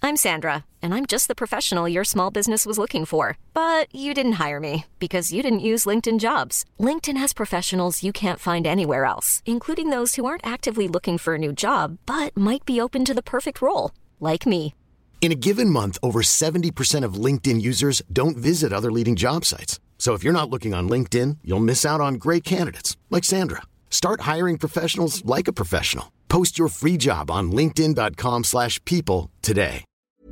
I'm Sandra, and I'm just the professional your small business was looking for. But you didn't hire me because you didn't use LinkedIn Jobs. LinkedIn has professionals you can't find anywhere else, including those who aren't actively looking for a new job, but might be open to the perfect role, like me. In a given month, over 70% of LinkedIn users don't visit other leading job sites. So if you're not looking on LinkedIn, you'll miss out on great candidates like Sandra. Start hiring professionals like a professional. Post your free job on linkedin.com/people today.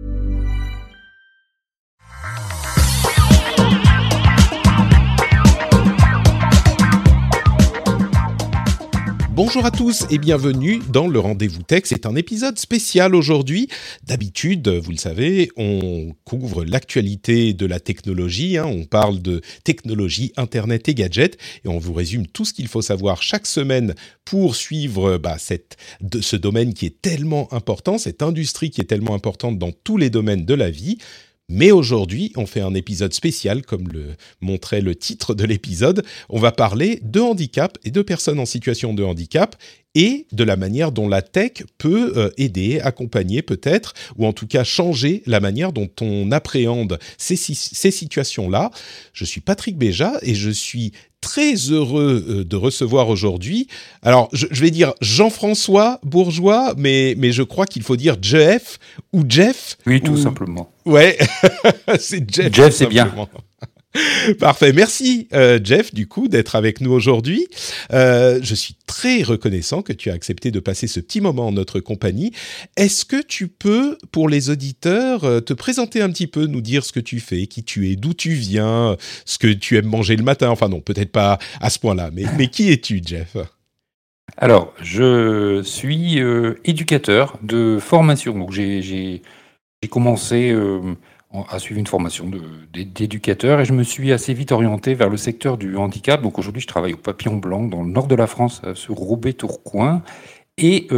Bonjour à tous et bienvenue dans le Rendez-vous Tech. C'est un épisode spécial aujourd'hui. D'habitude, vous le savez, on couvre l'actualité de la technologie. On parle de technologie, Internet et gadgets. Et on vous résume tout ce qu'il faut savoir chaque semaine pour suivre ce domaine qui est tellement important, cette industrie qui est tellement importante dans tous les domaines de la vie. Mais aujourd'hui, on fait un épisode spécial, comme le montrait le titre de l'épisode. On va parler de handicap et de personnes en situation de handicap et de la manière dont la tech peut aider, accompagner peut-être, ou en tout cas changer la manière dont on appréhende ces situations-là. Je suis Patrick Béja et je suis très heureux de recevoir aujourd'hui. Alors, je vais dire Jean-François Bourgeois, mais je crois qu'il faut dire Jeff ou Jeff. Oui, tout simplement. Ouais, c'est Jeff. Jeff, c'est bien. Parfait. Merci, Jeff, du coup, d'être avec nous aujourd'hui. Je suis très reconnaissant que tu as accepté de passer ce petit moment en notre compagnie. Est-ce que tu peux, pour les auditeurs, te présenter un petit peu, nous dire ce que tu fais, qui tu es, d'où tu viens, ce que tu aimes manger le matin? Enfin non, peut-être pas à ce point-là, mais qui es-tu, Jeff? Alors, je suis éducateur de formation. Donc, j'ai commencé à suivre une formation d'éducateur et je me suis assez vite orienté vers le secteur du handicap. Donc aujourd'hui, je travaille au Papillon Blanc dans le nord de la France, sur Roubaix-Tourcoing. Et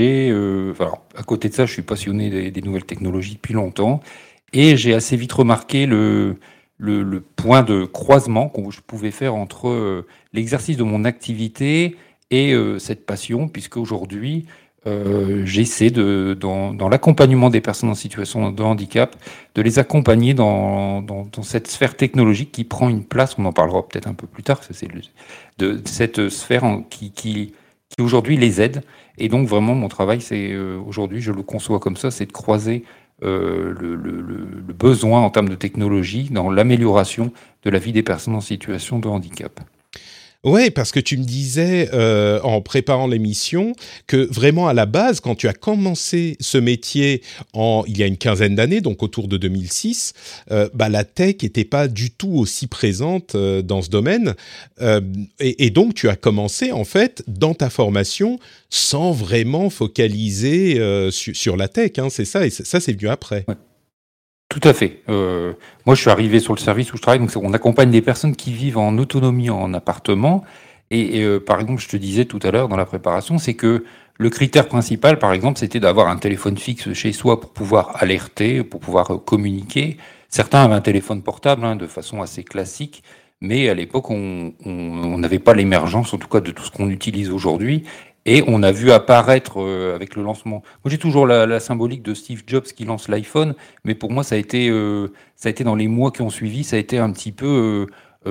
à côté de ça, je suis passionné des nouvelles technologies depuis longtemps. Et j'ai assez vite remarqué le point de croisement que je pouvais faire entre l'exercice de mon activité et cette passion, puisque aujourd'hui, j'essaie dans l'accompagnement des personnes en situation de handicap, de les accompagner dans cette sphère technologique qui prend une place, on en parlera peut-être un peu plus tard, de cette sphère qui aujourd'hui les aide. Et donc vraiment mon travail, c'est aujourd'hui, je le conçois comme ça, c'est de croiser le besoin en termes de technologie dans l'amélioration de la vie des personnes en situation de handicap. Ouais, parce que tu me disais en préparant l'émission que vraiment à la base, quand tu as commencé ce métier il y a une quinzaine d'années, donc autour de 2006, la tech n'était pas du tout aussi présente dans ce domaine. Et donc, tu as commencé en fait dans ta formation sans vraiment focaliser sur la tech. C'est ça, et ça c'est venu après. Ouais. Tout à fait. Moi, je suis arrivé sur le service où je travaille, donc on accompagne des personnes qui vivent en autonomie en appartement. Et par exemple, je te disais tout à l'heure dans la préparation, c'est que le critère principal, par exemple, c'était d'avoir un téléphone fixe chez soi pour pouvoir alerter, pour pouvoir communiquer. Certains avaient un téléphone portable de façon assez classique, mais à l'époque, on n'avait pas l'émergence, en tout cas, de tout ce qu'on utilise aujourd'hui. Et on a vu apparaître avec le lancement. Moi, j'ai toujours la symbolique de Steve Jobs qui lance l'iPhone, mais pour moi, ça a été dans les mois qui ont suivi, ça a été un petit peu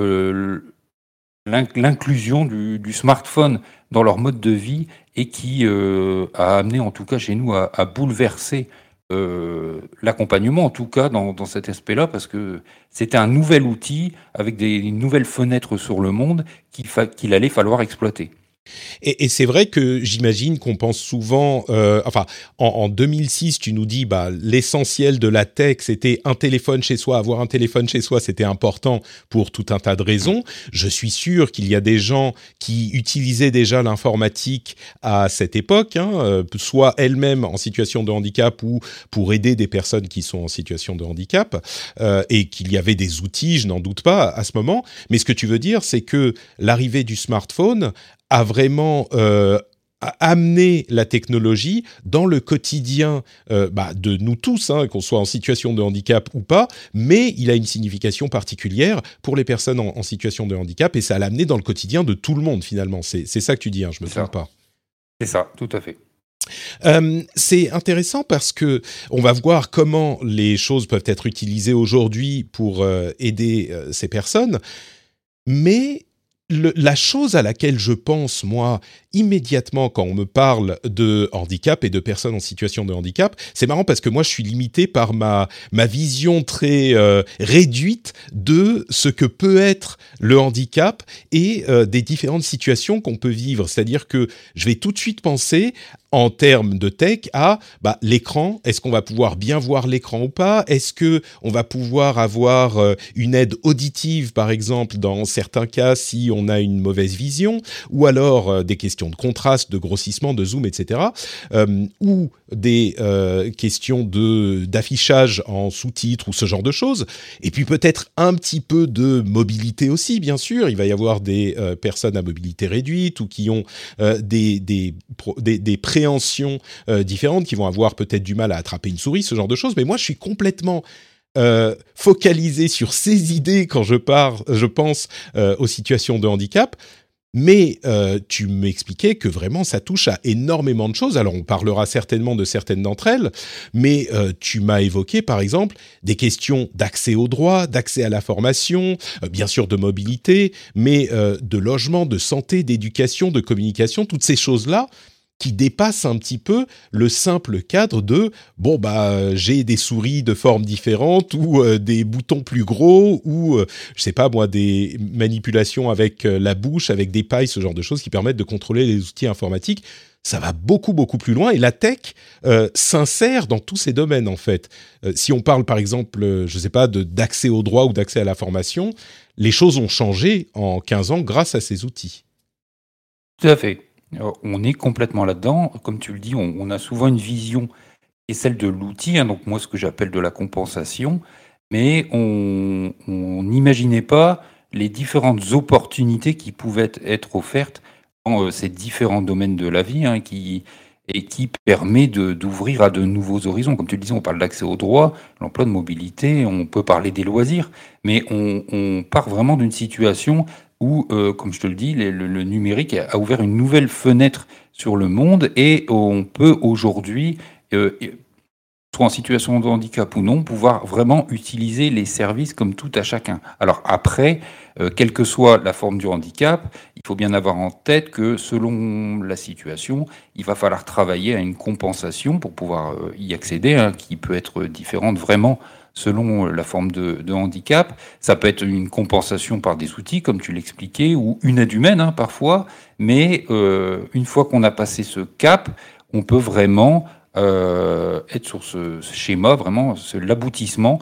l'inclusion du smartphone dans leur mode de vie et qui a amené, en tout cas chez nous, à bouleverser l'accompagnement, en tout cas dans cet aspect-là, parce que c'était un nouvel outil avec des nouvelles fenêtres sur le monde qu'il allait falloir exploiter. Et c'est vrai que j'imagine qu'on pense souvent, en 2006, tu nous dis, l'essentiel de la tech, c'était un téléphone chez soi. Avoir un téléphone chez soi, c'était important pour tout un tas de raisons. Je suis sûr qu'il y a des gens qui utilisaient déjà l'informatique à cette époque, soit elles-mêmes en situation de handicap ou pour aider des personnes qui sont en situation de handicap, et qu'il y avait des outils, je n'en doute pas, à ce moment. Mais ce que tu veux dire, c'est que l'arrivée du smartphone a vraiment amener la technologie dans le quotidien de nous tous, qu'on soit en situation de handicap ou pas, mais il a une signification particulière pour les personnes en situation de handicap et ça l'a amené dans le quotidien de tout le monde finalement. C'est ça que tu dis, je me trompe pas. C'est ça, tout à fait. C'est intéressant parce que on va voir comment les choses peuvent être utilisées aujourd'hui pour aider ces personnes, mais la chose à laquelle je pense, moi, immédiatement quand on me parle de handicap et de personnes en situation de handicap, c'est marrant parce que moi, je suis limité par ma vision très réduite de ce que peut être le handicap et des différentes situations qu'on peut vivre. C'est-à-dire que je vais tout de suite penser en termes de tech à l'écran. Est-ce qu'on va pouvoir bien voir l'écran ou pas ? Est-ce qu'on va pouvoir avoir une aide auditive, par exemple, dans certains cas, si on a une mauvaise vision ? Ou alors des questions de contraste, de grossissement, de zoom, etc. Ou des questions d'affichage en sous-titres ou ce genre de choses. Et puis peut-être un petit peu de mobilité aussi, bien sûr. Il va y avoir des personnes à mobilité réduite ou qui ont des préhensions différentes, qui vont avoir peut-être du mal à attraper une souris, ce genre de choses. Mais moi, je suis complètement focalisé sur ces idées quand je pense aux situations de handicap. Mais tu m'expliquais que vraiment ça touche à énormément de choses. Alors on parlera certainement de certaines d'entre elles, mais tu m'as évoqué par exemple des questions d'accès aux droits, d'accès à la formation, bien sûr de mobilité, mais de logement, de santé, d'éducation, de communication, toutes ces choses-là qui dépasse un petit peu le simple cadre de j'ai des souris de formes différentes ou des boutons plus gros ou je sais pas moi, des manipulations avec la bouche, avec des pailles, ce genre de choses qui permettent de contrôler les outils informatiques. Ça va beaucoup plus loin et la tech s'insère dans tous ces domaines en fait. Si on parle par exemple, je sais pas, d'accès aux droits ou d'accès à la formation, les choses ont changé en 15 ans grâce à ces outils. Tout à fait. On est complètement là-dedans. Comme tu le dis, on a souvent une vision qui est celle de l'outil, donc moi ce que j'appelle de la compensation, mais on n'imaginait pas les différentes opportunités qui pouvaient être offertes dans ces différents domaines de la vie, et qui permet d'ouvrir à de nouveaux horizons. Comme tu le disais, on parle d'accès aux droits, l'emploi de mobilité, on peut parler des loisirs, mais on part vraiment d'une situation où, comme je te le dis, le numérique a ouvert une nouvelle fenêtre sur le monde et on peut aujourd'hui, soit en situation de handicap ou non, pouvoir vraiment utiliser les services comme tout à chacun. Alors après, quelle que soit la forme du handicap, il faut bien avoir en tête que selon la situation, il va falloir travailler à une compensation pour pouvoir y accéder, qui peut être différente vraiment selon la forme de handicap. Ça peut être une compensation par des outils, comme tu l'expliquais, ou une aide humaine parfois, mais une fois qu'on a passé ce cap, on peut vraiment être sur ce schéma, vraiment l'aboutissement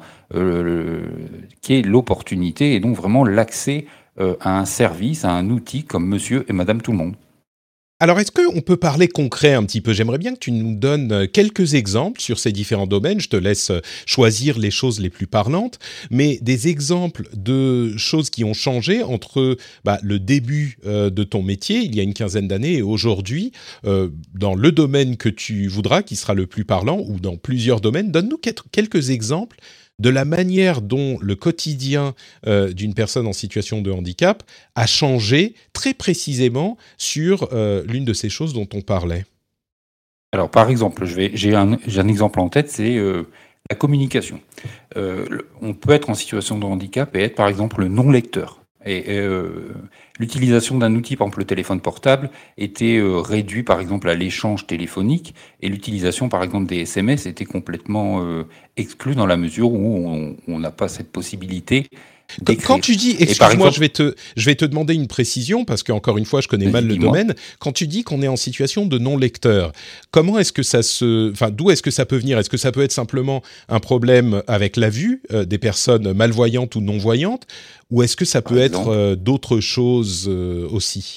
qui est l'opportunité et donc vraiment l'accès à un service, à un outil comme monsieur et madame tout le monde. Alors, est-ce qu'on peut parler concret un petit peu ? J'aimerais bien que tu nous donnes quelques exemples sur ces différents domaines. Je te laisse choisir les choses les plus parlantes, mais des exemples de choses qui ont changé entre le début de ton métier, il y a une quinzaine d'années, et aujourd'hui, dans le domaine que tu voudras, qui sera le plus parlant, ou dans plusieurs domaines. Donne-nous quelques exemples de la manière dont le quotidien d'une personne en situation de handicap a changé très précisément sur l'une de ces choses dont on parlait. Alors, par exemple, j'ai un exemple en tête, c'est la communication. On peut être en situation de handicap et être, par exemple, non-lecteur. Et l'utilisation d'un outil, par exemple le téléphone portable, était réduit par exemple à l'échange téléphonique, et l'utilisation par exemple des SMS était complètement exclue dans la mesure où on n'a pas cette possibilité d'écrire. Quand tu dis, excuse-moi, exemple, je vais te demander une précision parce qu'encore une fois, je connais mal le domaine. Quand tu dis qu'on est en situation de non-lecteur, comment est-ce que d'où est-ce que ça peut venir ? Est-ce que ça peut être simplement un problème avec la vue des personnes malvoyantes ou non-voyantes, ou est-ce que ça peut être d'autres choses aussi ?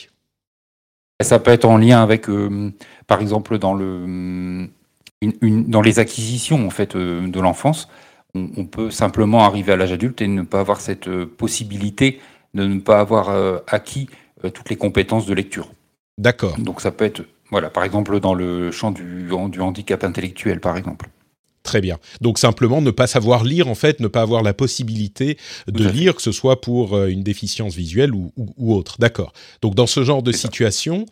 Ça peut être en lien avec, par exemple, dans les acquisitions en fait de l'enfance. On peut simplement arriver à l'âge adulte et ne pas avoir cette possibilité de ne pas avoir acquis toutes les compétences de lecture. D'accord. Donc ça peut être, par exemple, dans le champ du handicap intellectuel, par exemple. Très bien. Donc simplement ne pas savoir lire, en fait, ne pas avoir la possibilité de lire, que ce soit pour une déficience visuelle ou autre. D'accord. Donc dans ce genre de situation,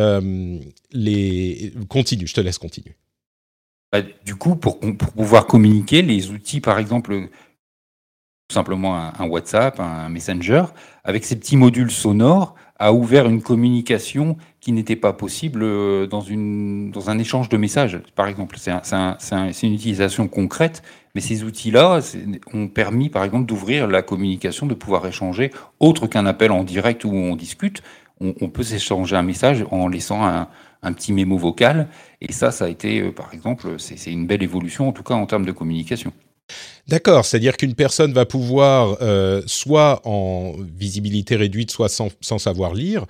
continue, je te laisse continuer. Du coup, pour pouvoir communiquer, les outils, par exemple, tout simplement un WhatsApp, un Messenger, avec ces petits modules sonores, a ouvert une communication qui n'était pas possible dans un échange de messages, par exemple. C'est une utilisation concrète, mais ces outils-là ont permis, par exemple, d'ouvrir la communication, de pouvoir échanger, autre qu'un appel en direct où on discute. On peut s'échanger un message en laissant un petit mémo vocal, et ça a été, par exemple, c'est une belle évolution, en tout cas en termes de communication. D'accord, c'est-à-dire qu'une personne va pouvoir, soit en visibilité réduite, soit sans savoir lire,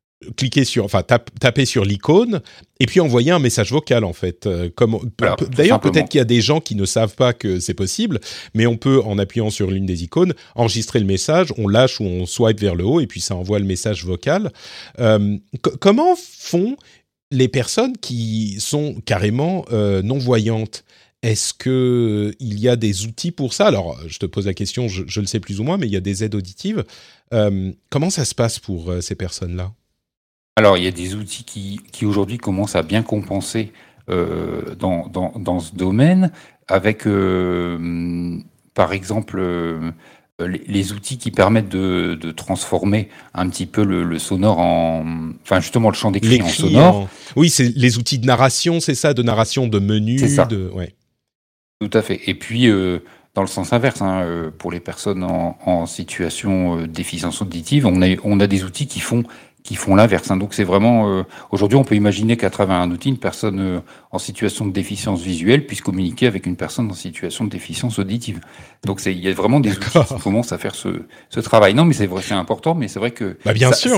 taper sur l'icône et puis envoyer un message vocal, en fait. D'ailleurs, peut-être qu'il y a des gens qui ne savent pas que c'est possible, mais on peut, en appuyant sur l'une des icônes, enregistrer le message, on lâche ou on swipe vers le haut et puis ça envoie le message vocal. Comment font les personnes qui sont carrément non-voyantes? Est-ce qu'il y a des outils pour ça? Alors, je te pose la question, je le sais plus ou moins, mais il y a des aides auditives. Comment ça se passe pour ces personnes-là? Alors, il y a des outils qui aujourd'hui commencent à bien compenser dans ce domaine, avec, par exemple, les outils qui permettent de transformer un petit peu le sonore enfin justement le champ d'écrit en sonore. Oui, c'est les outils de narration, c'est ça, de narration de menu. C'est ça. Ouais. Tout à fait. Et puis, dans le sens inverse, pour les personnes en situation de déficience auditive, on a des outils qui font l'inverse. Donc c'est vraiment... aujourd'hui, on peut imaginer qu'à travers un outil, une personne en situation de déficience visuelle puisse communiquer avec une personne en situation de déficience auditive. Donc il y a vraiment des outils qui commencent à faire ce travail. Non, mais c'est vrai, c'est important, mais c'est vrai que bien sûr.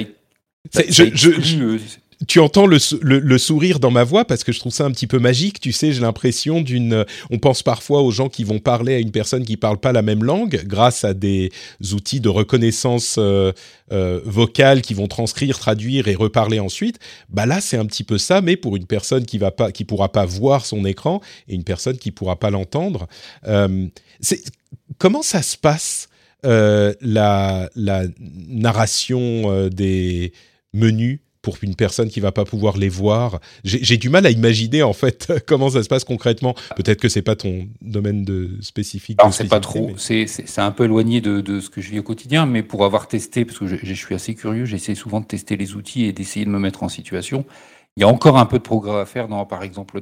Tu entends le sourire dans ma voix parce que je trouve ça un petit peu magique. Tu sais, j'ai l'impression on pense parfois aux gens qui vont parler à une personne qui parle pas la même langue grâce à des outils de reconnaissance vocale qui vont transcrire, traduire et reparler ensuite. Là, c'est un petit peu ça, mais pour une personne qui pourra pas voir son écran et une personne qui pourra pas l'entendre. Comment ça se passe la narration des menus pour une personne qui va pas pouvoir les voir? J'ai du mal à imaginer en fait comment ça se passe concrètement. Peut-être que c'est pas ton domaine spécifique. Alors c'est pas trop, c'est un peu éloigné de ce que je vis au quotidien, mais pour avoir testé, parce que je suis assez curieux, j'essaie souvent de tester les outils et d'essayer de me mettre en situation. Il y a encore un peu de progrès à faire par exemple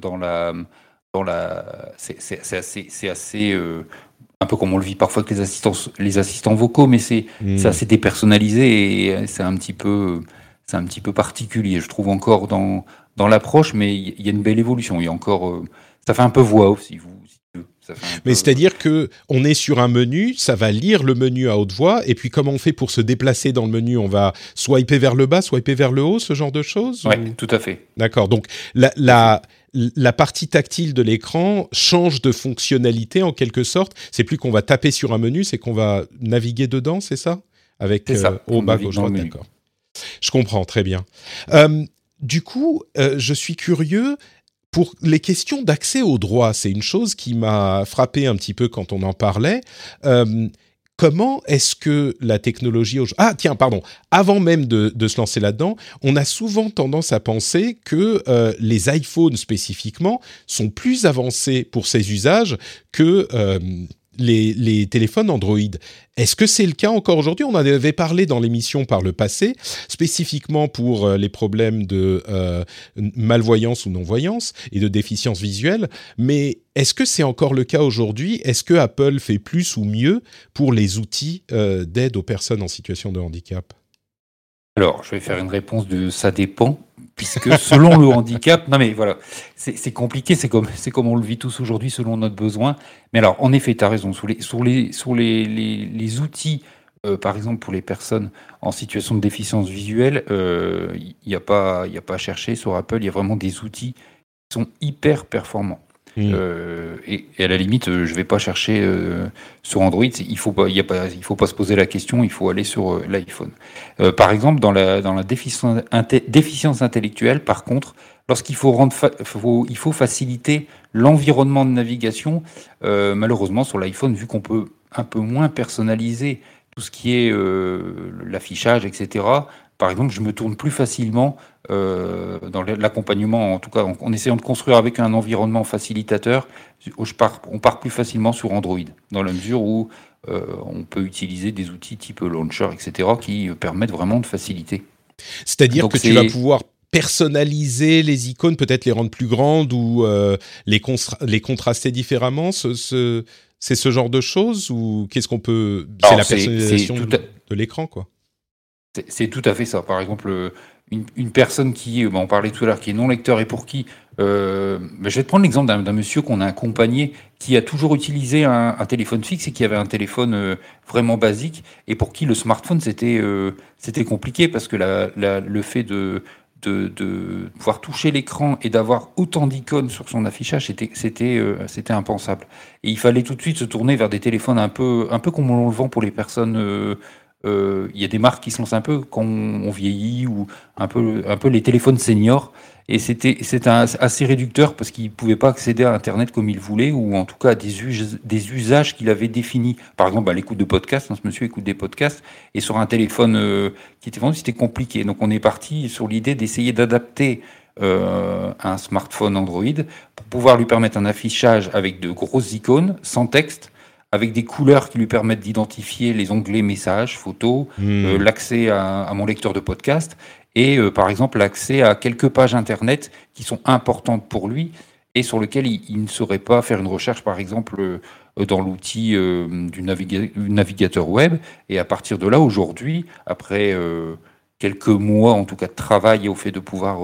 c'est assez un peu comme on le vit parfois avec les assistants vocaux, mais c'est assez dépersonnalisé et c'est un petit peu particulier, je trouve, encore dans l'approche, mais il y a une belle évolution. Il y a encore, ça fait un peu voix off, si tu veux. C'est-à-dire que on est sur un menu, ça va lire le menu à haute voix, et puis comment on fait pour se déplacer dans le menu? On va swiper vers le bas, swiper vers le haut, ce genre de choses? Oui, tout à fait. D'accord, donc la partie tactile de l'écran change de fonctionnalité en quelque sorte. C'est plus qu'on va taper sur un menu, c'est qu'on va naviguer dedans, c'est ça? Avec haut, bas, gauche, droite, d'accord. Je comprends, très bien. Du coup, je suis curieux, pour les questions d'accès au droit, c'est une chose qui m'a frappé un petit peu quand on en parlait. Comment est-ce que la technologie... avant même de se lancer là-dedans, on a souvent tendance à penser que les iPhones spécifiquement sont plus avancés pour ces usages que... les téléphones Android. Est-ce que c'est le cas encore aujourd'hui? On en avait parlé dans l'émission par le passé, spécifiquement pour les problèmes de malvoyance ou non-voyance et de déficience visuelle. Mais est-ce que c'est encore le cas aujourd'hui? Est-ce que Apple fait plus ou mieux pour les outils d'aide aux personnes en situation de handicap? Alors, je vais faire une réponse de « ça dépend ». Puisque selon le handicap, non mais voilà, c'est compliqué, c'est comme on le vit tous aujourd'hui selon notre besoin. Mais alors, en effet, tu as raison, sur les outils, par exemple pour les personnes en situation de déficience visuelle, il n'y a pas à chercher sur Apple, il y a vraiment des outils qui sont hyper performants. Et à la limite, je vais pas chercher sur Android. Il faut pas se poser la question. Il faut aller sur l'iPhone. Par exemple, dans la déficience intellectuelle, par contre, lorsqu'il il faut faciliter l'environnement de navigation, malheureusement sur l'iPhone, vu qu'on peut un peu moins personnaliser tout ce qui est l'affichage, etc. Par exemple, je me tourne plus facilement dans l'accompagnement, en tout cas en essayant de construire avec un environnement facilitateur, on part plus facilement sur Android, dans la mesure où on peut utiliser des outils type Launcher, etc., qui permettent vraiment de faciliter. C'est-à-dire Donc que tu vas pouvoir personnaliser les icônes, peut-être les rendre plus grandes ou les contraster différemment. C'est ce genre de choses ou qu'est-ce qu'on peut... C'est la personnalisation de l'écran, quoi. C'est tout à fait ça. Par exemple, une personne qui, on parlait tout à l'heure, qui est non lecteur et pour qui... je vais te prendre l'exemple d'un monsieur qu'on a accompagné qui a toujours utilisé un téléphone fixe et qui avait un téléphone vraiment basique et pour qui le smartphone, c'était compliqué parce que le fait de pouvoir toucher l'écran et d'avoir autant d'icônes sur son affichage, c'était impensable. Et il fallait tout de suite se tourner vers des téléphones un peu comme on le vend pour les personnes... il y a des marques qui se lancent un peu quand on vieillit ou un peu les téléphones seniors. Et c'était assez réducteur parce qu'il ne pouvait pas accéder à Internet comme il voulait ou en tout cas à des usages qu'il avait définis. Par exemple, à l'écoute de podcasts, ce monsieur écoute des podcasts et sur un téléphone qui était vendu, c'était compliqué. Donc on est parti sur l'idée d'essayer d'adapter un smartphone Android pour pouvoir lui permettre un affichage avec de grosses icônes, sans texte, avec des couleurs qui lui permettent d'identifier les onglets messages, photos, l'accès à mon lecteur de podcast et par exemple l'accès à quelques pages internet qui sont importantes pour lui et sur lesquelles il ne saurait pas faire une recherche par exemple dans l'outil du navigateur web. Et à partir de là, aujourd'hui, après quelques mois en tout cas de travail au fait de pouvoir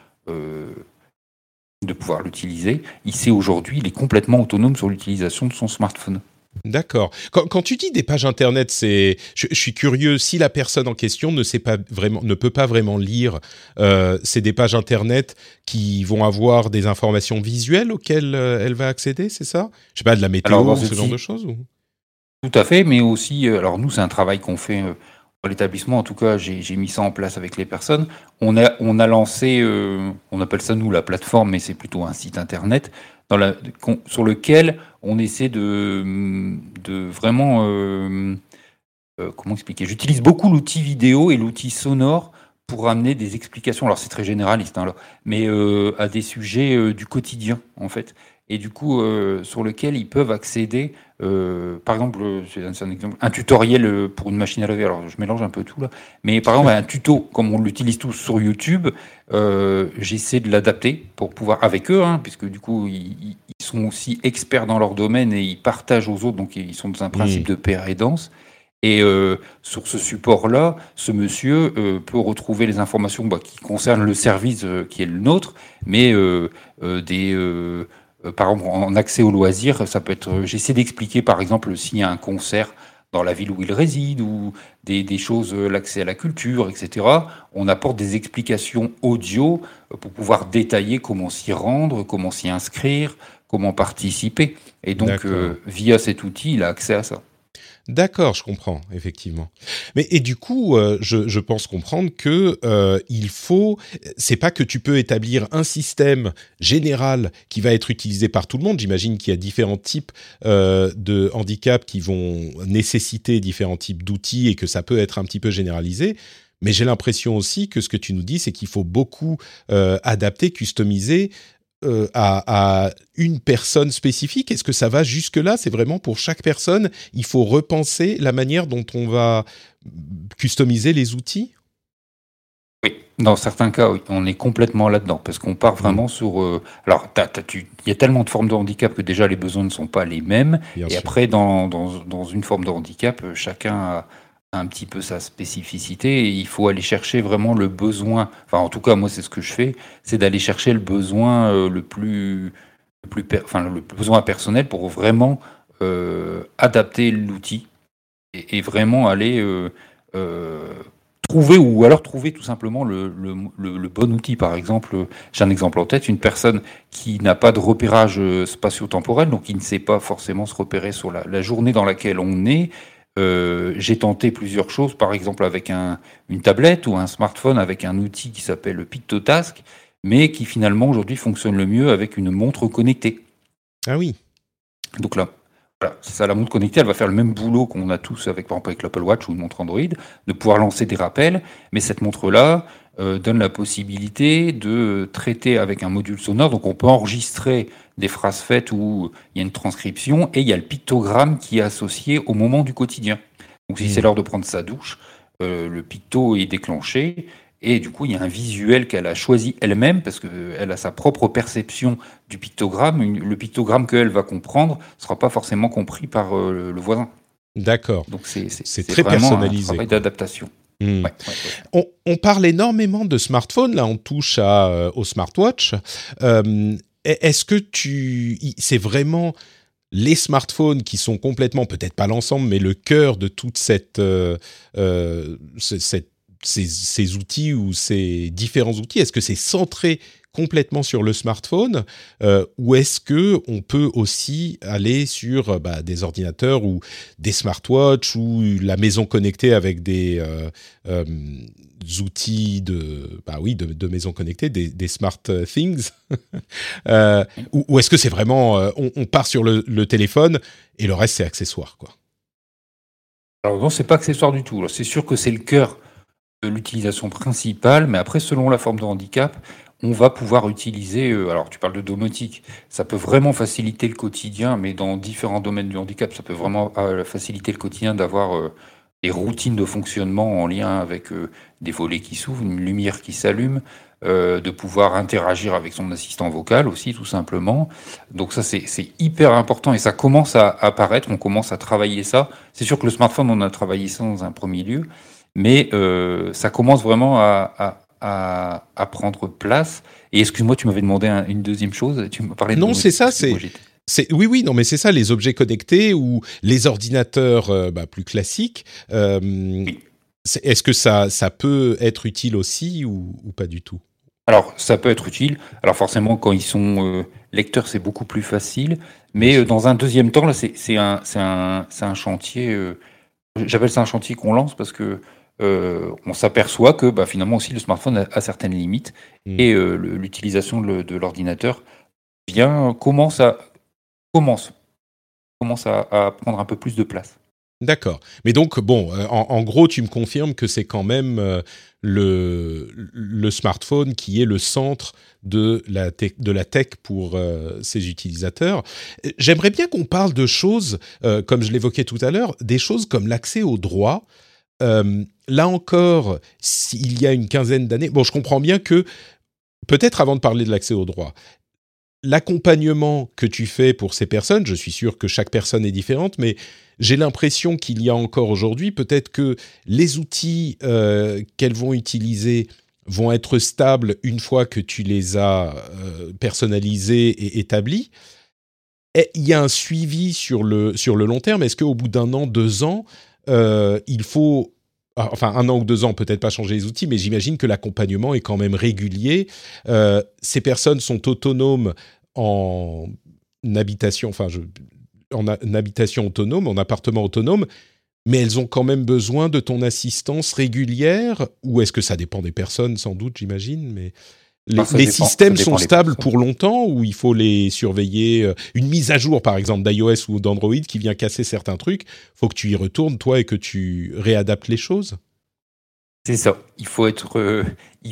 l'utiliser, il est complètement autonome sur l'utilisation de son smartphone. D'accord. Quand tu dis des pages internet, je suis curieux. Si la personne en question ne peut pas vraiment lire, c'est des pages internet qui vont avoir des informations visuelles auxquelles elle va accéder, c'est ça? Je sais pas, de la météo ou ce genre de choses ou... Tout à fait, mais aussi, alors nous, c'est un travail qu'on fait à l'établissement. En tout cas, j'ai mis ça en place avec les personnes. On a lancé, on appelle ça nous la plateforme, mais c'est plutôt un site internet sur lequel on essaie de vraiment... comment expliquer? J'utilise beaucoup l'outil vidéo et l'outil sonore pour amener des explications. Alors, c'est très généraliste, mais à des sujets du quotidien, en fait. Et du coup, sur lequel ils peuvent accéder... par exemple, c'est un exemple, un tutoriel pour une machine à laver. Alors, je mélange un peu tout là. Mais par exemple, un tuto, comme on l'utilise tous sur YouTube, j'essaie de l'adapter pour pouvoir, avec eux, puisque du coup, ils sont aussi experts dans leur domaine et ils partagent aux autres, donc ils sont dans un principe de pair et danse. Et sur ce support-là, ce monsieur peut retrouver les informations qui concernent le service qui est le nôtre, mais par exemple, en accès aux loisirs, ça peut être. J'essaie d'expliquer, par exemple, s'il y a un concert dans la ville où il réside ou des choses, l'accès à la culture, etc. On apporte des explications audio pour pouvoir détailler comment s'y rendre, comment s'y inscrire, comment participer. Et donc, via cet outil, il a accès à ça. D'accord, je comprends, effectivement. Et du coup, je pense comprendre que il faut... C'est pas que tu peux établir un système général qui va être utilisé par tout le monde. J'imagine qu'il y a différents types de handicaps qui vont nécessiter différents types d'outils et que ça peut être un petit peu généralisé. Mais j'ai l'impression aussi que ce que tu nous dis, c'est qu'il faut beaucoup adapter, customiser à une personne spécifique. Est-ce que ça va jusque-là? C'est vraiment pour chaque personne, il faut repenser la manière dont on va customiser les outils? Oui, dans certains cas, oui, on est complètement là-dedans, parce qu'on part vraiment sur... alors, il y a tellement de formes de handicap que déjà les besoins ne sont pas les mêmes. Bien et sûr. Après, dans une forme de handicap, chacun a un petit peu sa spécificité et il faut aller chercher vraiment le besoin. Enfin, en tout cas, moi, c'est ce que je fais, c'est d'aller chercher le besoin le besoin personnel pour vraiment adapter l'outil et vraiment aller trouver tout simplement le bon outil. Par exemple, j'ai un exemple en tête, une personne qui n'a pas de repérage spatio-temporel, donc qui ne sait pas forcément se repérer sur la journée dans laquelle on est. J'ai tenté plusieurs choses, par exemple avec une tablette ou un smartphone avec un outil qui s'appelle le PictoTask, mais qui finalement aujourd'hui fonctionne le mieux avec une montre connectée. Ah oui. Donc là, voilà, c'est ça, la montre connectée, elle va faire le même boulot qu'on a tous avec, par exemple, avec l'Apple Watch ou une montre Android, de pouvoir lancer des rappels, mais cette montre-là donne la possibilité de traiter avec un module sonore, donc on peut enregistrer des phrases faites où il y a une transcription, et il y a le pictogramme qui est associé au moment du quotidien. Donc si c'est l'heure de prendre sa douche, le picto est déclenché, et du coup, il y a un visuel qu'elle a choisi elle-même, parce qu'elle a sa propre perception du pictogramme. Le pictogramme qu'elle va comprendre ne sera pas forcément compris par le voisin. D'accord. Donc c'est très vraiment personnalisé, un travail quoi. d'adaptation. Ouais. Ouais. On parle énormément de smartphones, là on touche au smartwatch. Est-ce que c'est vraiment les smartphones qui sont complètement, peut-être pas l'ensemble, mais le cœur de toute ces outils ou ces différents outils? Est-ce que c'est centré complètement sur le smartphone ou est-ce que on peut aussi aller sur des ordinateurs ou des smartwatches ou la maison connectée avec des outils de maison connectée, des smart things ou est-ce que c'est vraiment on part sur le téléphone et le reste c'est accessoire, quoi? Alors non, c'est pas accessoire du tout. Alors, c'est sûr que c'est le cœur de l'utilisation principale, mais après, selon la forme de handicap, on va pouvoir utiliser, alors tu parles de domotique, ça peut vraiment faciliter le quotidien, mais dans différents domaines du handicap, ça peut vraiment faciliter le quotidien d'avoir des routines de fonctionnement en lien avec des volets qui s'ouvrent, une lumière qui s'allume, de pouvoir interagir avec son assistant vocal aussi, tout simplement. Donc ça, c'est hyper important et ça commence à apparaître, on commence à travailler ça. C'est sûr que le smartphone, on a travaillé ça dans un premier lieu, mais ça commence vraiment à prendre place. Et excuse-moi, tu m'avais demandé une deuxième chose. Tu me parlais de Non, c'est ça. domotique. Oui, non, mais c'est ça, les objets connectés ou les ordinateurs plus classiques. Oui. Est-ce que ça peut être utile aussi ou pas du tout? Alors, ça peut être utile. Alors forcément, quand ils sont lecteurs, c'est beaucoup plus facile. Mais dans un deuxième temps, là, c'est un chantier. J'appelle ça un chantier qu'on lance parce que on s'aperçoit que finalement aussi le smartphone a certaines limites et l'utilisation de l'ordinateur commence à prendre un peu plus de place. D'accord. Mais donc, bon, en gros, tu me confirmes que c'est quand même le smartphone qui est le centre de la tech pour ses utilisateurs. J'aimerais bien qu'on parle de choses, comme je l'évoquais tout à l'heure, des choses comme l'accès aux droits. Là encore, il y a une quinzaine d'années... Bon, je comprends bien que, peut-être avant de parler de l'accès aux droits, l'accompagnement que tu fais pour ces personnes, je suis sûr que chaque personne est différente, mais j'ai l'impression qu'il y a encore aujourd'hui, peut-être que les outils qu'elles vont utiliser vont être stables une fois que tu les as personnalisés et établis. Et il y a un suivi sur le long terme. Est-ce qu'au bout d'un an, 2 ans, il faut... Enfin, 1 an ou 2 ans, peut-être pas changer les outils, mais j'imagine que l'accompagnement est quand même régulier. Ces personnes sont autonomes en habitation, en habitation autonome, en appartement autonome, mais elles ont quand même besoin de ton assistance régulière, ou est-ce que ça dépend des personnes, sans doute, j'imagine, mais les systèmes sont stables pour longtemps, ou il faut les surveiller? Une mise à jour, par exemple, d'iOS ou d'Android qui vient casser certains trucs, il faut que tu y retournes, toi, et que tu réadaptes les choses? C'est ça. Il faut être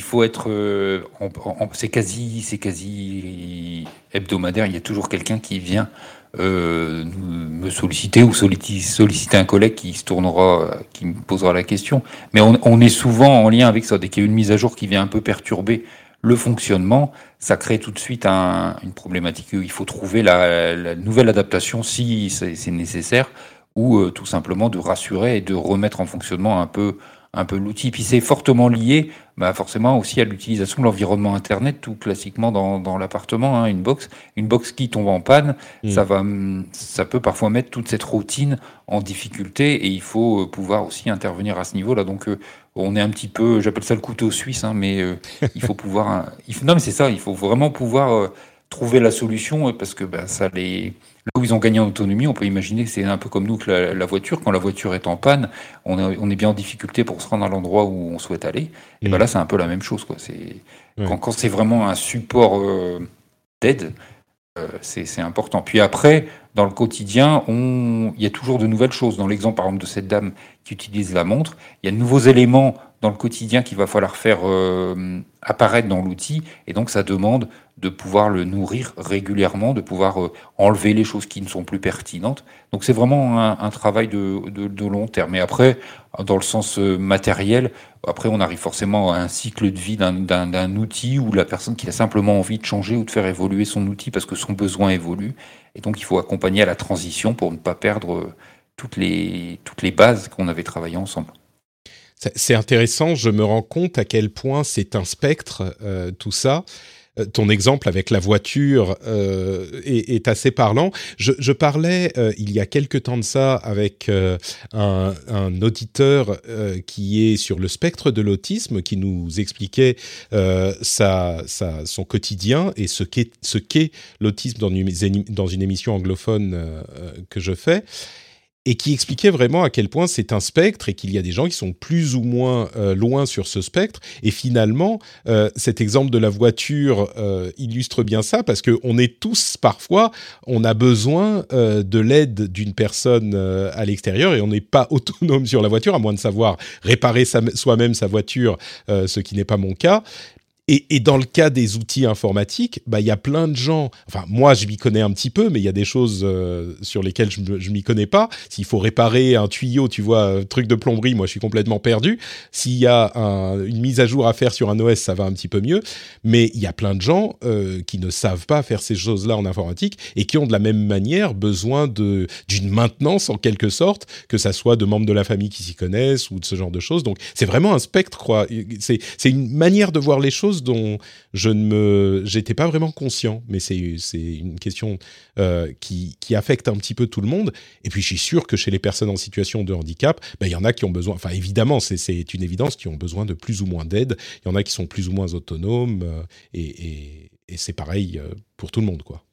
c'est quasi hebdomadaire. Il y a toujours quelqu'un qui vient me solliciter ou solliciter un collègue qui se tournera, qui me posera la question. Mais on est souvent en lien avec ça. Dès qu'il y a une mise à jour qui vient un peu perturber le fonctionnement, ça crée tout de suite une problématique. Il faut trouver la nouvelle adaptation si c'est nécessaire, ou tout simplement de rassurer et de remettre en fonctionnement un peu un peu l'outil. Puis c'est fortement lié, forcément aussi à l'utilisation de l'environnement Internet, tout classiquement dans l'appartement. Hein, une box qui tombe en panne, ça peut parfois mettre toute cette routine en difficulté, et il faut pouvoir aussi intervenir à ce niveau-là. Donc on est un petit peu, j'appelle ça le couteau suisse, hein, mais il faut pouvoir, non mais c'est ça, il faut vraiment pouvoir trouver la solution, parce que là où ils ont gagné en autonomie, on peut imaginer que c'est un peu comme nous que la voiture. Quand la voiture est en panne, on est bien en difficulté pour se rendre à l'endroit où on souhaite aller. Et là, c'est un peu la même chose, quoi. Quand c'est vraiment un support d'aide, c'est important. Puis après, dans le quotidien, il y a toujours de nouvelles choses. Dans l'exemple, par exemple, de cette dame qui utilise la montre, il y a de nouveaux éléments dans le quotidien qu'il va falloir faire apparaître dans l'outil. Et donc, ça demande de pouvoir le nourrir régulièrement, de pouvoir enlever les choses qui ne sont plus pertinentes. Donc, c'est vraiment un travail de long terme. Et après, dans le sens matériel, après, on arrive forcément à un cycle de vie d'un outil, où la personne qui a simplement envie de changer ou de faire évoluer son outil parce que son besoin évolue. Et donc, il faut accompagner à la transition pour ne pas perdre toutes les bases qu'on avait travaillées ensemble. C'est intéressant, je me rends compte à quel point c'est un spectre, tout ça. Ton exemple avec la voiture est assez parlant. Je parlais il y a quelque temps de ça avec un auditeur qui est sur le spectre de l'autisme, qui nous expliquait son quotidien et ce qu'est l'autisme dans une émission anglophone que je fais. Et qui expliquait vraiment à quel point c'est un spectre et qu'il y a des gens qui sont plus ou moins loin sur ce spectre. Et finalement, cet exemple de la voiture illustre bien ça, parce qu'on est tous, parfois, on a besoin de l'aide d'une personne à l'extérieur, et on n'est pas autonome sur la voiture, à moins de savoir réparer soi-même sa voiture, ce qui n'est pas mon cas. Et dans le cas des outils informatiques, il y a plein de gens. Enfin, moi, je m'y connais un petit peu, mais il y a des choses sur lesquelles je m'y connais pas. S'il faut réparer un tuyau, tu vois, un truc de plomberie, moi, je suis complètement perdu. S'il y a une mise à jour à faire sur un OS, ça va un petit peu mieux. Mais il y a plein de gens qui ne savent pas faire ces choses-là en informatique et qui ont de la même manière besoin d'une maintenance en quelque sorte, que ça soit de membres de la famille qui s'y connaissent ou de ce genre de choses. Donc, c'est vraiment un spectre, quoi. C'est une manière de voir les choses dont j'étais pas vraiment conscient, mais c'est une question qui affecte un petit peu tout le monde. Et puis je suis sûr que chez les personnes en situation de handicap, il y en a qui ont besoin, enfin évidemment c'est une évidence, qui ont besoin de plus ou moins d'aide. Il y en a qui sont plus ou moins autonomes, et c'est pareil pour tout le monde, quoi.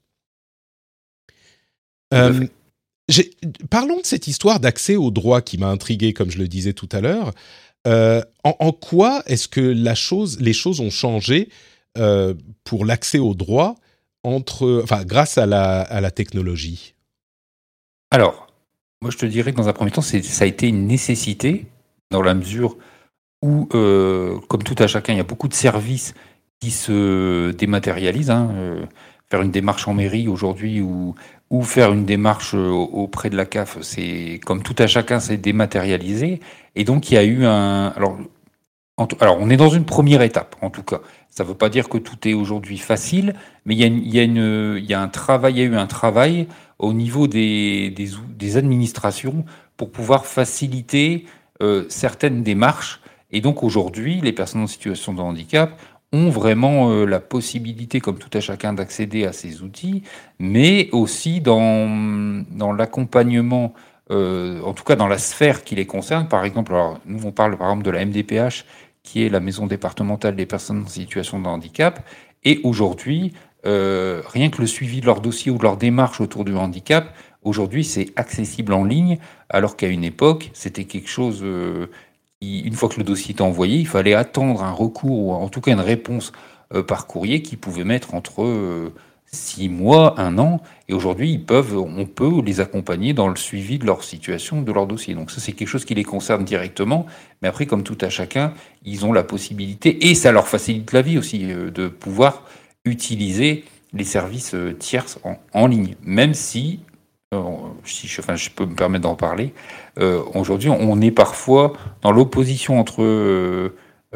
Parlons de cette histoire d'accès aux droits qui m'a intrigué, comme je le disais tout à l'heure. En quoi est-ce que les choses ont changé pour l'accès aux droits grâce à la technologie? Alors, moi je te dirais que dans un premier temps, ça a été une nécessité, dans la mesure où, comme tout à chacun, il y a beaucoup de services qui se dématérialisent. Faire une démarche en mairie aujourd'hui ou faire une démarche auprès de la CAF, c'est comme tout à chacun, c'est dématérialisé. Et donc il y a eu alors on est dans une première étape, en tout cas. Ça ne veut pas dire que tout est aujourd'hui facile, mais il y a eu un travail au niveau des administrations pour pouvoir faciliter certaines démarches. Et donc aujourd'hui, les personnes en situation de handicap ont vraiment la possibilité, comme tout à chacun, d'accéder à ces outils, mais aussi dans l'accompagnement, en tout cas dans la sphère qui les concerne. Par exemple, alors, nous on parle par exemple de la MDPH, qui est la Maison départementale des personnes en situation de handicap, et aujourd'hui, rien que le suivi de leur dossier ou de leur démarche autour du handicap, aujourd'hui c'est accessible en ligne, alors qu'à une époque, c'était quelque chose... une fois que le dossier était envoyé, il fallait attendre un recours, ou en tout cas une réponse par courrier, qui pouvait mettre entre 6 mois, 1 an. Et aujourd'hui, on peut les accompagner dans le suivi de leur situation, de leur dossier. Donc ça, c'est quelque chose qui les concerne directement. Mais après, comme tout à chacun, ils ont la possibilité, et ça leur facilite la vie aussi, de pouvoir utiliser les services tierces en ligne. Même si... si je peux me permettre d'en parler, aujourd'hui on est parfois dans l'opposition entre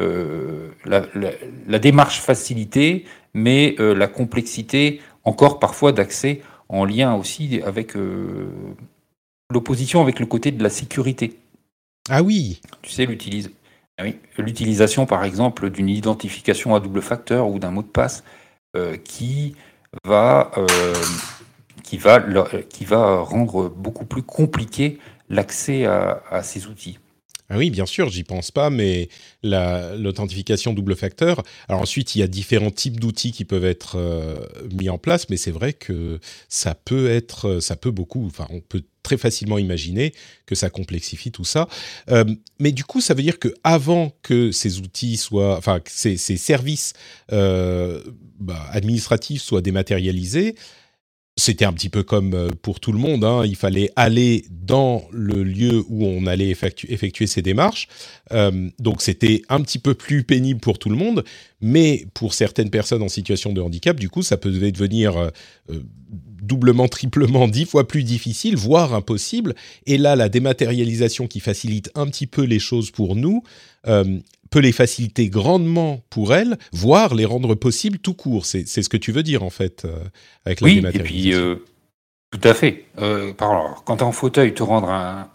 la démarche facilitée, mais la complexité encore parfois d'accès, en lien aussi avec l'opposition avec le côté de la sécurité. Ah oui. Tu sais, Ah oui, l'utilisation, par exemple, d'une identification à double facteur ou d'un mot de passe qui va, qui va rendre beaucoup plus compliqué l'accès à ces outils. Ah oui, bien sûr, j'y pense pas, mais l'authentification double facteur. Alors ensuite, il y a différents types d'outils qui peuvent être mis en place, mais c'est vrai que ça peut beaucoup. Enfin, on peut très facilement imaginer que ça complexifie tout ça. Mais du coup, ça veut dire que avant que ces outils soient, enfin, que ces services administratifs soient dématérialisés. C'était un petit peu comme pour tout le monde, hein. Il fallait aller dans le lieu où on allait effectuer ces démarches. Donc c'était un petit peu plus pénible pour tout le monde, mais pour certaines personnes en situation de handicap, du coup, ça peut devenir doublement, triplement, 10 fois plus difficile, voire impossible. Et là, la dématérialisation qui facilite un petit peu les choses pour nous peut les faciliter grandement pour elles, voire les rendre possibles tout court. C'est ce que tu veux dire, en fait, avec la dématérialisation. Et puis, tout à fait. Alors, quand tu es en fauteuil, te rendre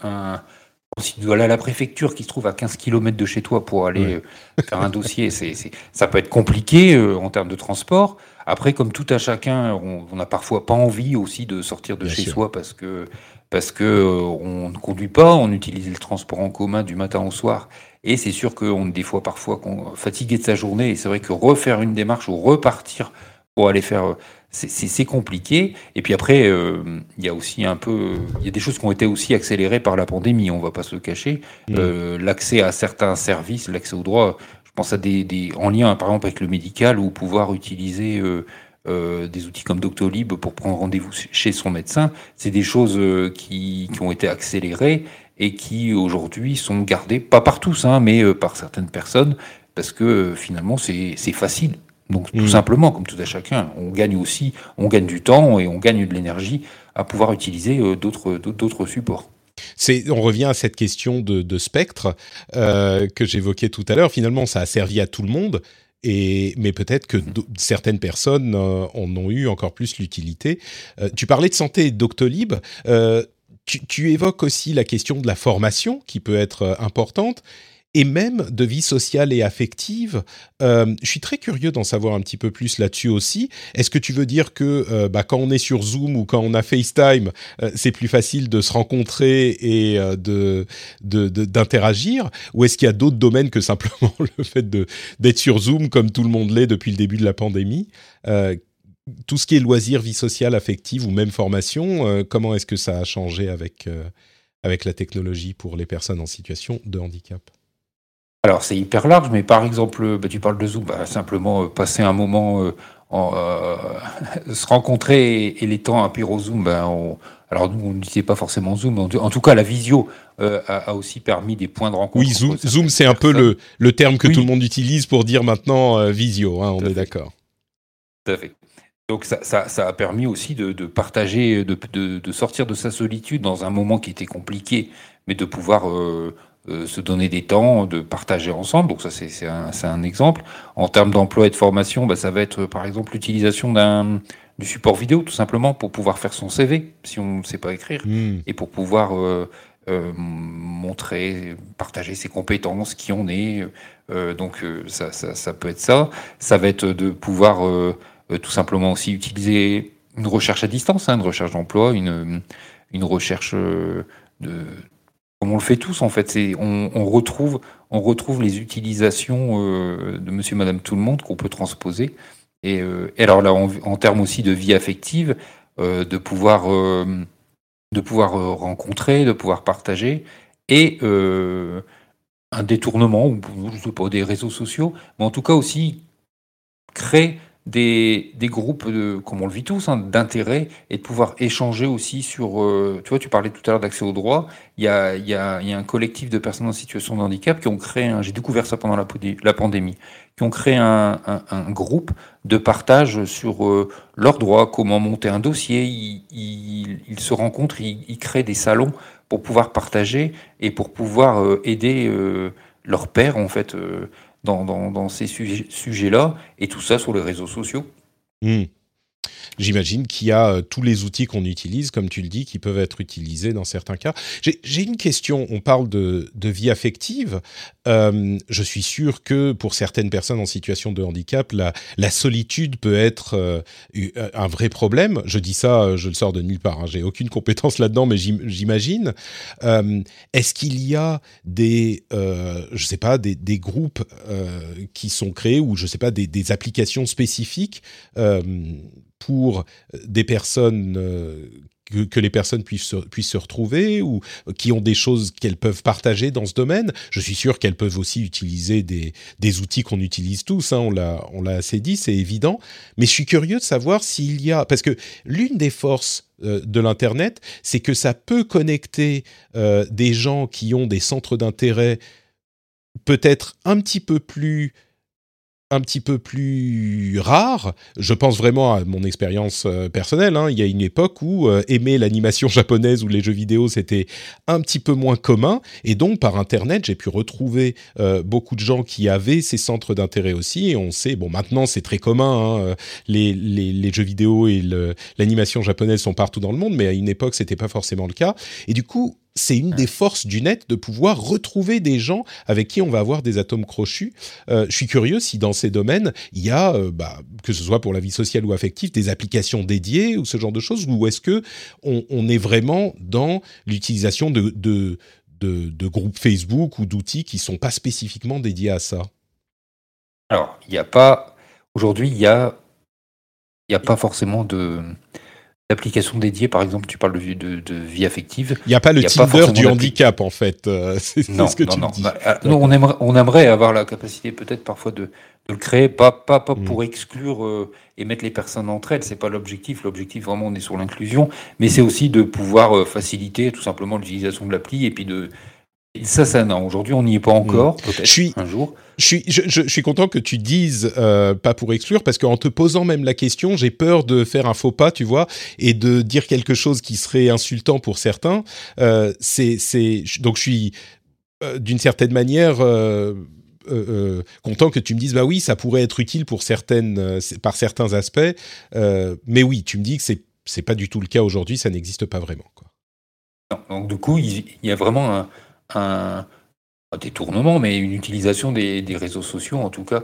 si tu dois aller à la préfecture qui se trouve à 15 km de chez toi pour aller faire un dossier, ça peut être compliqué en termes de transport. Après, comme tout à chacun, on n'a parfois pas envie aussi de sortir de Bien chez sûr. soi parce que on ne conduit pas, on utilise le transport en commun du matin au soir. Et c'est sûr qu'on est des fois parfois fatigué de sa journée. Et c'est vrai que refaire une démarche ou repartir pour aller faire, c'est compliqué. Et puis après, il y a aussi il y a des choses qui ont été aussi accélérées par la pandémie. On va pas se le cacher. L'accès à certains services, l'accès aux droits. Je pense à en lien, par exemple, avec le médical ou pouvoir utiliser des outils comme Doctolib pour prendre rendez-vous chez son médecin. C'est des choses qui ont été accélérées et qui aujourd'hui sont gardées, pas par tous, hein, mais par certaines personnes, parce que finalement c'est facile. Donc tout simplement, comme tout à chacun, on gagne du temps et on gagne de l'énergie à pouvoir utiliser d'autres supports. On revient à cette question de spectre que j'évoquais tout à l'heure. Finalement, ça a servi à tout le monde, mais peut-être que certaines personnes en ont eu encore plus l'utilité. Tu parlais de santé et de Doctolib. Tu évoques aussi la question de la formation qui peut être importante et même de vie sociale et affective. Je suis très curieux d'en savoir un petit peu plus là-dessus aussi. Est-ce que tu veux dire que quand on est sur Zoom ou quand on a FaceTime, c'est plus facile de se rencontrer et d'interagir? Ou est-ce qu'il y a d'autres domaines que simplement le fait d'être sur Zoom comme tout le monde l'est depuis le début de la pandémie? Tout ce qui est loisirs, vie sociale, affective ou même formation, comment est-ce que ça a changé avec la technologie pour les personnes en situation de handicap? Alors c'est hyper large, mais par exemple, tu parles de Zoom, simplement passer un moment, se rencontrer et les temps apéro Zoom, alors nous on n'utilisait pas forcément Zoom, en tout cas la visio a aussi permis des points de rencontre Oui, entre Zoom, certaines c'est un peu personnes. le terme que tout le Oui, monde utilise pour dire maintenant visio, hein, on tout à est fait, d'accord. tout à fait. Donc ça a permis aussi de partager, de sortir de sa solitude dans un moment qui était compliqué, mais de pouvoir se donner des temps, de partager ensemble. Donc ça, c'est un exemple. En termes d'emploi et de formation, ça va être par exemple l'utilisation du support vidéo, tout simplement, pour pouvoir faire son CV, si on ne sait pas écrire, Hmm. et pour pouvoir montrer, partager ses compétences, qui on est. Ça peut être ça. Ça va être de pouvoir tout simplement aussi utiliser une recherche à distance, hein, une recherche d'emploi, une recherche de comme on le fait tous en fait. On retrouve les utilisations de Monsieur, Madame, tout le monde qu'on peut transposer. Et alors là, en termes aussi de vie affective, de pouvoir rencontrer, de pouvoir partager, et un détournement ou je sais pas, des réseaux sociaux, mais en tout cas aussi créer des groupes, comme on le vit tous, hein, d'intérêt et de pouvoir échanger aussi sur... tu vois, tu parlais tout à l'heure d'accès aux droits. Il y a un collectif de personnes en situation de handicap qui ont créé, j'ai découvert ça pendant la pandémie, qui ont créé un groupe de partage sur leurs droits, comment monter un dossier. Ils se rencontrent, ils créent des salons pour pouvoir partager et pour pouvoir aider leurs pairs, en fait, dans ces sujets-là, et tout ça sur les réseaux sociaux. Hmm. J'imagine qu'il y a tous les outils qu'on utilise, comme tu le dis, qui peuvent être utilisés dans certains cas. J'ai une question. On parle de vie affective. Je suis sûr que pour certaines personnes en situation de handicap, la solitude peut être un vrai problème. Je dis ça, je le sors de nulle part, hein. J'ai aucune compétence là-dedans, mais j'imagine. Est-ce qu'il y a je sais pas, des groupes qui sont créés ou je sais pas des applications spécifiques pour des personnes que les personnes puissent se retrouver ou qui ont des choses qu'elles peuvent partager dans ce domaine. Je suis sûr qu'elles peuvent aussi utiliser des outils qu'on utilise tous, hein, on l'a assez dit, c'est évident. Mais je suis curieux de savoir s'il y a... Parce que l'une des forces de l'Internet, c'est que ça peut connecter des gens qui ont des centres d'intérêt peut-être un petit peu plus rare. Je pense vraiment à mon expérience personnelle, hein. Il y a une époque où aimer l'animation japonaise ou les jeux vidéo, c'était un petit peu moins commun. Et donc, par Internet, j'ai pu retrouver beaucoup de gens qui avaient ces centres d'intérêt aussi. Et on sait, bon, maintenant, c'est très commun, hein, les jeux vidéo et l'animation japonaise sont partout dans le monde, mais à une époque, c'était pas forcément le cas. Et du coup, c'est une des forces du net de pouvoir retrouver des gens avec qui on va avoir des atomes crochus. Je suis curieux si dans ces domaines, il y a, que ce soit pour la vie sociale ou affective, des applications dédiées ou ce genre de choses, ou est-ce que on est vraiment dans l'utilisation de groupes Facebook ou d'outils qui sont pas spécifiquement dédiés à ça? Alors, il n'y a pas... Aujourd'hui, il y a pas forcément d'application dédiée. Par exemple, tu parles de vie affective. Il n'y a pas le Tinder du handicap, en fait. C'est non, ce que non, tu non. me dis. Nous, on aimerait avoir la capacité peut-être parfois de le créer, pas pour exclure et mettre les personnes entre elles. C'est pas l'objectif. L'objectif, vraiment, on est sur l'inclusion. Mais c'est aussi de pouvoir faciliter tout simplement l'utilisation de l'appli et puis ça, non. Aujourd'hui, on n'y est pas encore. Peut-être un jour. Je suis content que tu dises pas pour exclure, parce qu'en te posant même la question, j'ai peur de faire un faux pas, tu vois, et de dire quelque chose qui serait insultant pour certains. Donc je suis d'une certaine manière content que tu me dises, bah oui, ça pourrait être utile pour par certains aspects, mais oui, tu me dis que c'est pas du tout le cas aujourd'hui, ça n'existe pas vraiment, quoi. Non, donc du coup, il y a vraiment un détournement, mais une utilisation des réseaux sociaux en tout cas,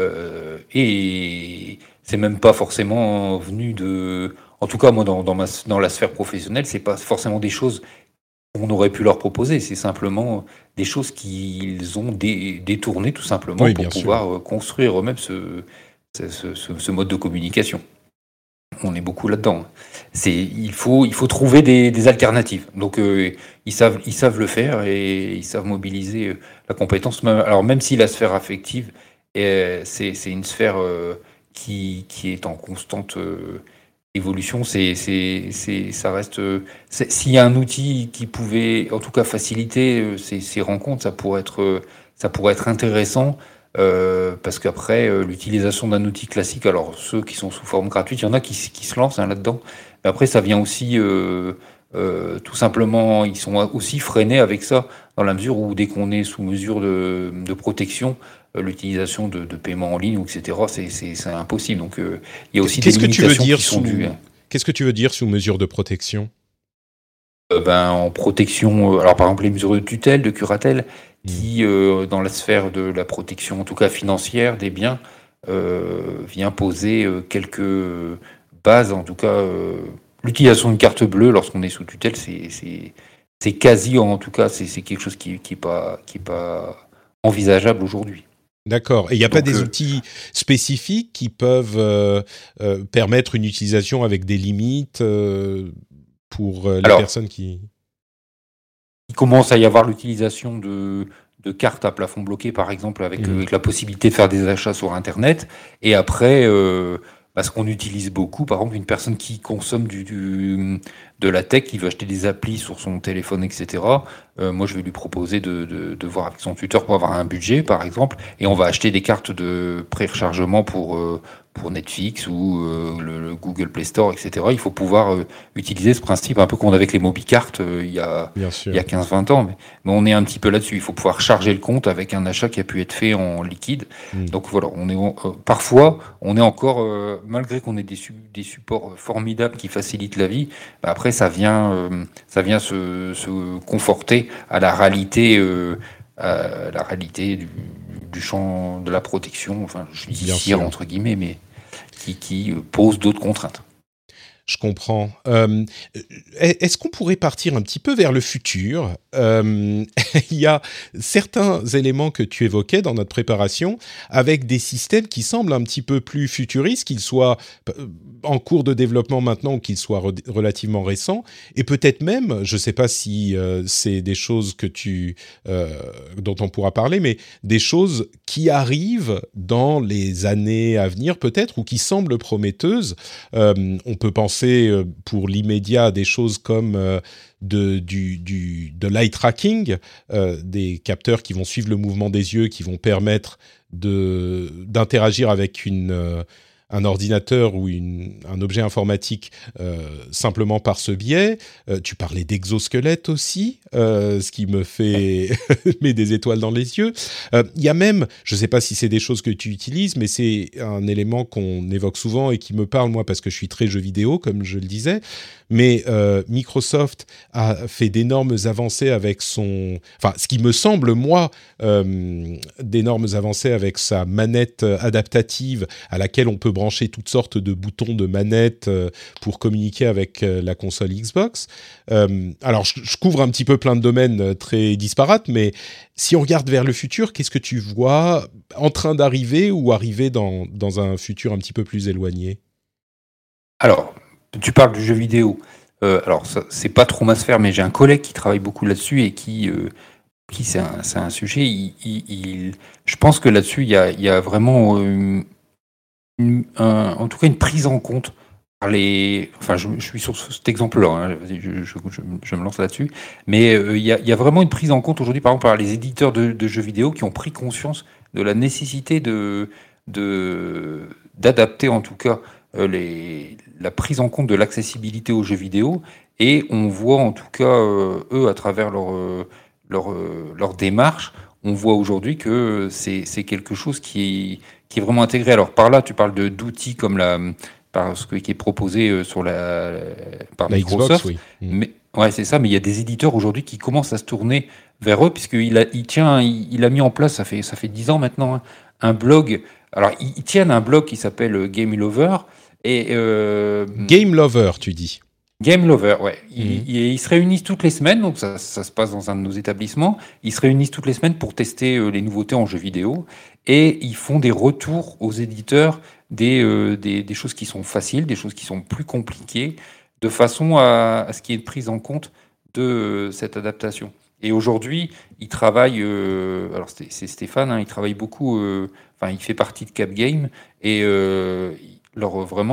et c'est même pas forcément venu en tout cas moi dans la sphère professionnelle, c'est pas forcément des choses qu'on aurait pu leur proposer, c'est simplement des choses qu'ils ont détournées tout simplement, Oui, pour pouvoir construire eux-mêmes ce mode de communication. On est beaucoup là-dedans. Il faut trouver des alternatives. Donc ils savent le faire et ils savent mobiliser la compétence. Alors même si la sphère affective, c'est une sphère qui est en constante évolution, ça reste. S'il y a un outil qui pouvait, en tout cas, faciliter ces rencontres, ça pourrait être intéressant. Parce qu'après, l'utilisation d'un outil classique, alors ceux qui sont sous forme gratuite, il y en a qui se lancent là-dedans, mais après ça vient aussi tout simplement, ils sont aussi freinés avec ça, dans la mesure où dès qu'on est sous mesure de protection, l'utilisation de paiements en ligne, etc., c'est impossible. Donc il y a aussi des limitations qui sont dues. Qu'est-ce que tu veux dire sous mesure de protection ? En protection, alors par exemple les mesures de tutelle, de curatelle, qui dans la sphère de la protection, en tout cas financière, des biens, vient poser quelques bases, en tout cas l'utilisation d'une carte bleue lorsqu'on est sous tutelle, c'est quasi, en tout cas, c'est quelque chose qui est pas envisageable aujourd'hui. D'accord. Et il n'y a pas des outils spécifiques qui peuvent permettre une utilisation avec des limites pour les personnes qui... Il commence à y avoir l'utilisation de cartes à plafond bloqué, par exemple, avec la possibilité de faire des achats sur Internet. Et après, ce qu'on utilise beaucoup, par exemple, une personne qui consomme de la tech qui veut acheter des applis sur son téléphone, etc. Moi, je vais lui proposer de voir avec son tuteur pour avoir un budget, par exemple, et on va acheter des cartes de pré-rechargement pour Netflix ou le Google Play Store, etc. Il faut pouvoir utiliser ce principe un peu qu'on avait avec les MobiCartes il y a 15-20 ans. Mais on est un petit peu là-dessus. Il faut pouvoir charger le compte avec un achat qui a pu être fait en liquide. Donc voilà, parfois, on est encore, malgré qu'on ait des supports formidables qui facilitent la vie, après ça vient se conforter à la réalité du champ de la protection, enfin judiciaire entre guillemets, mais qui pose d'autres contraintes. Je comprends. Est-ce qu'on pourrait partir un petit peu vers le futur ? Il y a certains éléments que tu évoquais dans notre préparation avec des systèmes qui semblent un petit peu plus futuristes, qu'ils soient en cours de développement maintenant ou qu'ils soient relativement récents. Et peut-être même, je ne sais pas si c'est des choses dont on pourra parler, mais des choses qui arrivent dans les années à venir peut-être ou qui semblent prometteuses. On peut penser pour l'immédiat des choses comme de l'eye tracking, des capteurs qui vont suivre le mouvement des yeux, qui vont permettre d'interagir avec un ordinateur ou un objet informatique simplement par ce biais. Tu parlais d'exosquelette aussi, ce qui me fait met des étoiles dans les yeux. Il y a même, je ne sais pas si c'est des choses que tu utilises, mais c'est un élément qu'on évoque souvent et qui me parle, moi, parce que je suis très jeu vidéo, comme je le disais. Mais Microsoft a fait d'énormes avancées avec ce qui me semble, moi, d'énormes avancées avec sa manette adaptative à laquelle on peut brancher toutes sortes de boutons de manette pour communiquer avec la console Xbox. Alors, je couvre un petit peu plein de domaines très disparates, mais si on regarde vers le futur, qu'est-ce que tu vois en train d'arriver ou arriver dans un futur un petit peu plus éloigné ? Alors, tu parles du jeu vidéo. Alors, ça, c'est pas trop ma sphère, mais j'ai un collègue qui travaille beaucoup là-dessus et qui c'est un sujet. Je pense que là-dessus, il y a vraiment, en tout cas, une prise en compte par les. Enfin, je suis sur cet exemple-là. Hein, vas-y, je me lance là-dessus. Mais il y a vraiment une prise en compte aujourd'hui, par exemple, par les éditeurs de jeux vidéo qui ont pris conscience de la nécessité d'adapter, en tout cas, la prise en compte de l'accessibilité aux jeux vidéo, et on voit en tout cas eux à travers leur démarche, on voit aujourd'hui que c'est quelque chose qui est vraiment intégré. Alors par là, tu parles d'outils comme ce qui est proposé par la Microsoft, Xbox, oui. mais ouais, c'est ça. Mais il y a des éditeurs aujourd'hui qui commencent à se tourner vers eux, puisqu'il a mis en place, ça fait 10 ans maintenant, hein, un blog. Alors ils tiennent un blog qui s'appelle Game Lover. Et Game Lover, tu dis. Game Lover, ouais. Ils se réunissent toutes les semaines, donc ça se passe dans un de nos établissements. Ils se réunissent toutes les semaines pour tester les nouveautés en jeux vidéo, et ils font des retours aux éditeurs des choses qui sont faciles, des choses qui sont plus compliquées, de façon à ce qu'il y ait une prise en compte de cette adaptation. Et aujourd'hui, ils travaillent. Alors c'est Stéphane, hein, il travaille beaucoup. Enfin, il fait partie de Cap Game, et leur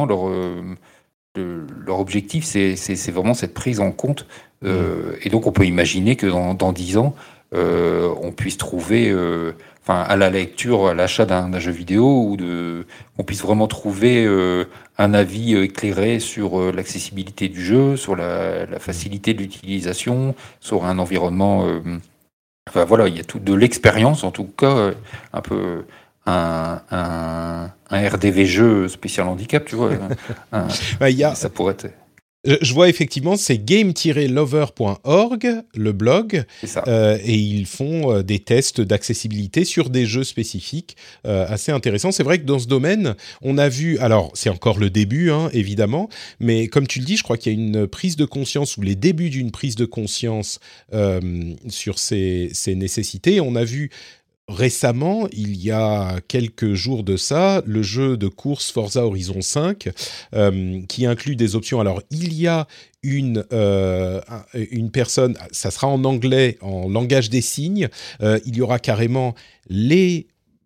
objectif, c'est vraiment cette prise en compte. Et donc, on peut imaginer que dans 10 ans, on puisse trouver, à la lecture, à l'achat d'un jeu vidéo, on puisse vraiment trouver un avis éclairé sur l'accessibilité du jeu, sur la facilité de l'utilisation, sur un environnement. Enfin voilà, il y a tout de l'expérience, en tout cas, un peu. Un RDV jeu spécial handicap, tu vois. Ça pourrait être. Je vois effectivement, c'est game-lover.org, le blog, C'est ça. Et ils font des tests d'accessibilité sur des jeux spécifiques assez intéressants. C'est vrai que dans ce domaine, on a vu, alors c'est encore le début, hein, évidemment, mais comme tu le dis, je crois qu'il y a une prise de conscience ou les débuts d'une prise de conscience sur ces nécessités. On a vu récemment, il y a quelques jours de ça, le jeu de course Forza Horizon 5 qui inclut des options. Alors, il y a une personne, ça sera en anglais, en langage des signes, il y aura carrément les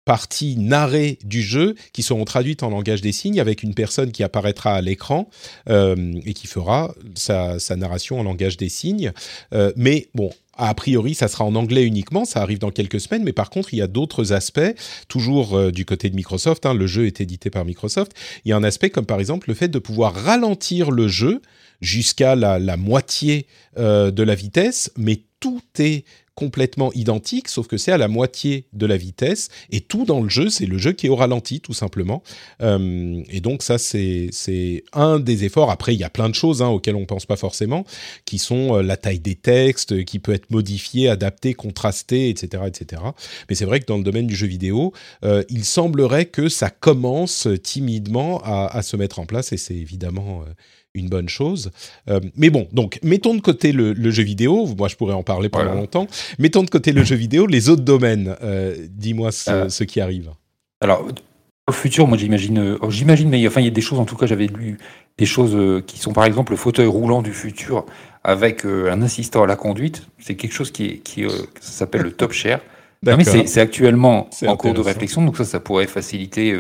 parties narrées du jeu qui seront traduites en langage des signes avec une personne qui apparaîtra à l'écran et qui fera sa narration en langage des signes. Mais bon, a priori, ça sera en anglais uniquement, ça arrive dans quelques semaines, mais par contre, il y a d'autres aspects, toujours du côté de Microsoft, le jeu est édité par Microsoft, il y a un aspect comme par exemple le fait de pouvoir ralentir le jeu jusqu'à la moitié de la vitesse, mais tout est complètement identique, sauf que c'est à la moitié de la vitesse, et tout dans le jeu, c'est le jeu qui est au ralenti, tout simplement. Et donc ça, c'est un des efforts. Après, il y a plein de choses auxquelles on ne pense pas forcément, qui sont la taille des textes, qui peut être modifiée, adaptée, contrastée, etc., etc. Mais c'est vrai que dans le domaine du jeu vidéo, il semblerait que ça commence timidement à se mettre en place, et c'est évidemment une bonne chose. Mais bon, donc, mettons de côté le jeu vidéo. Moi, je pourrais en parler pendant longtemps. Mettons de côté le jeu vidéo, les autres domaines. Dis-moi ce qui arrive. Alors, dans le futur, moi, j'imagine, mais enfin, il y a des choses, en tout cas, j'avais lu des choses qui sont, par exemple, le fauteuil roulant du futur avec un assistant à la conduite. C'est quelque chose ça s'appelle le top share. Non, mais c'est actuellement en cours de réflexion, donc ça pourrait faciliter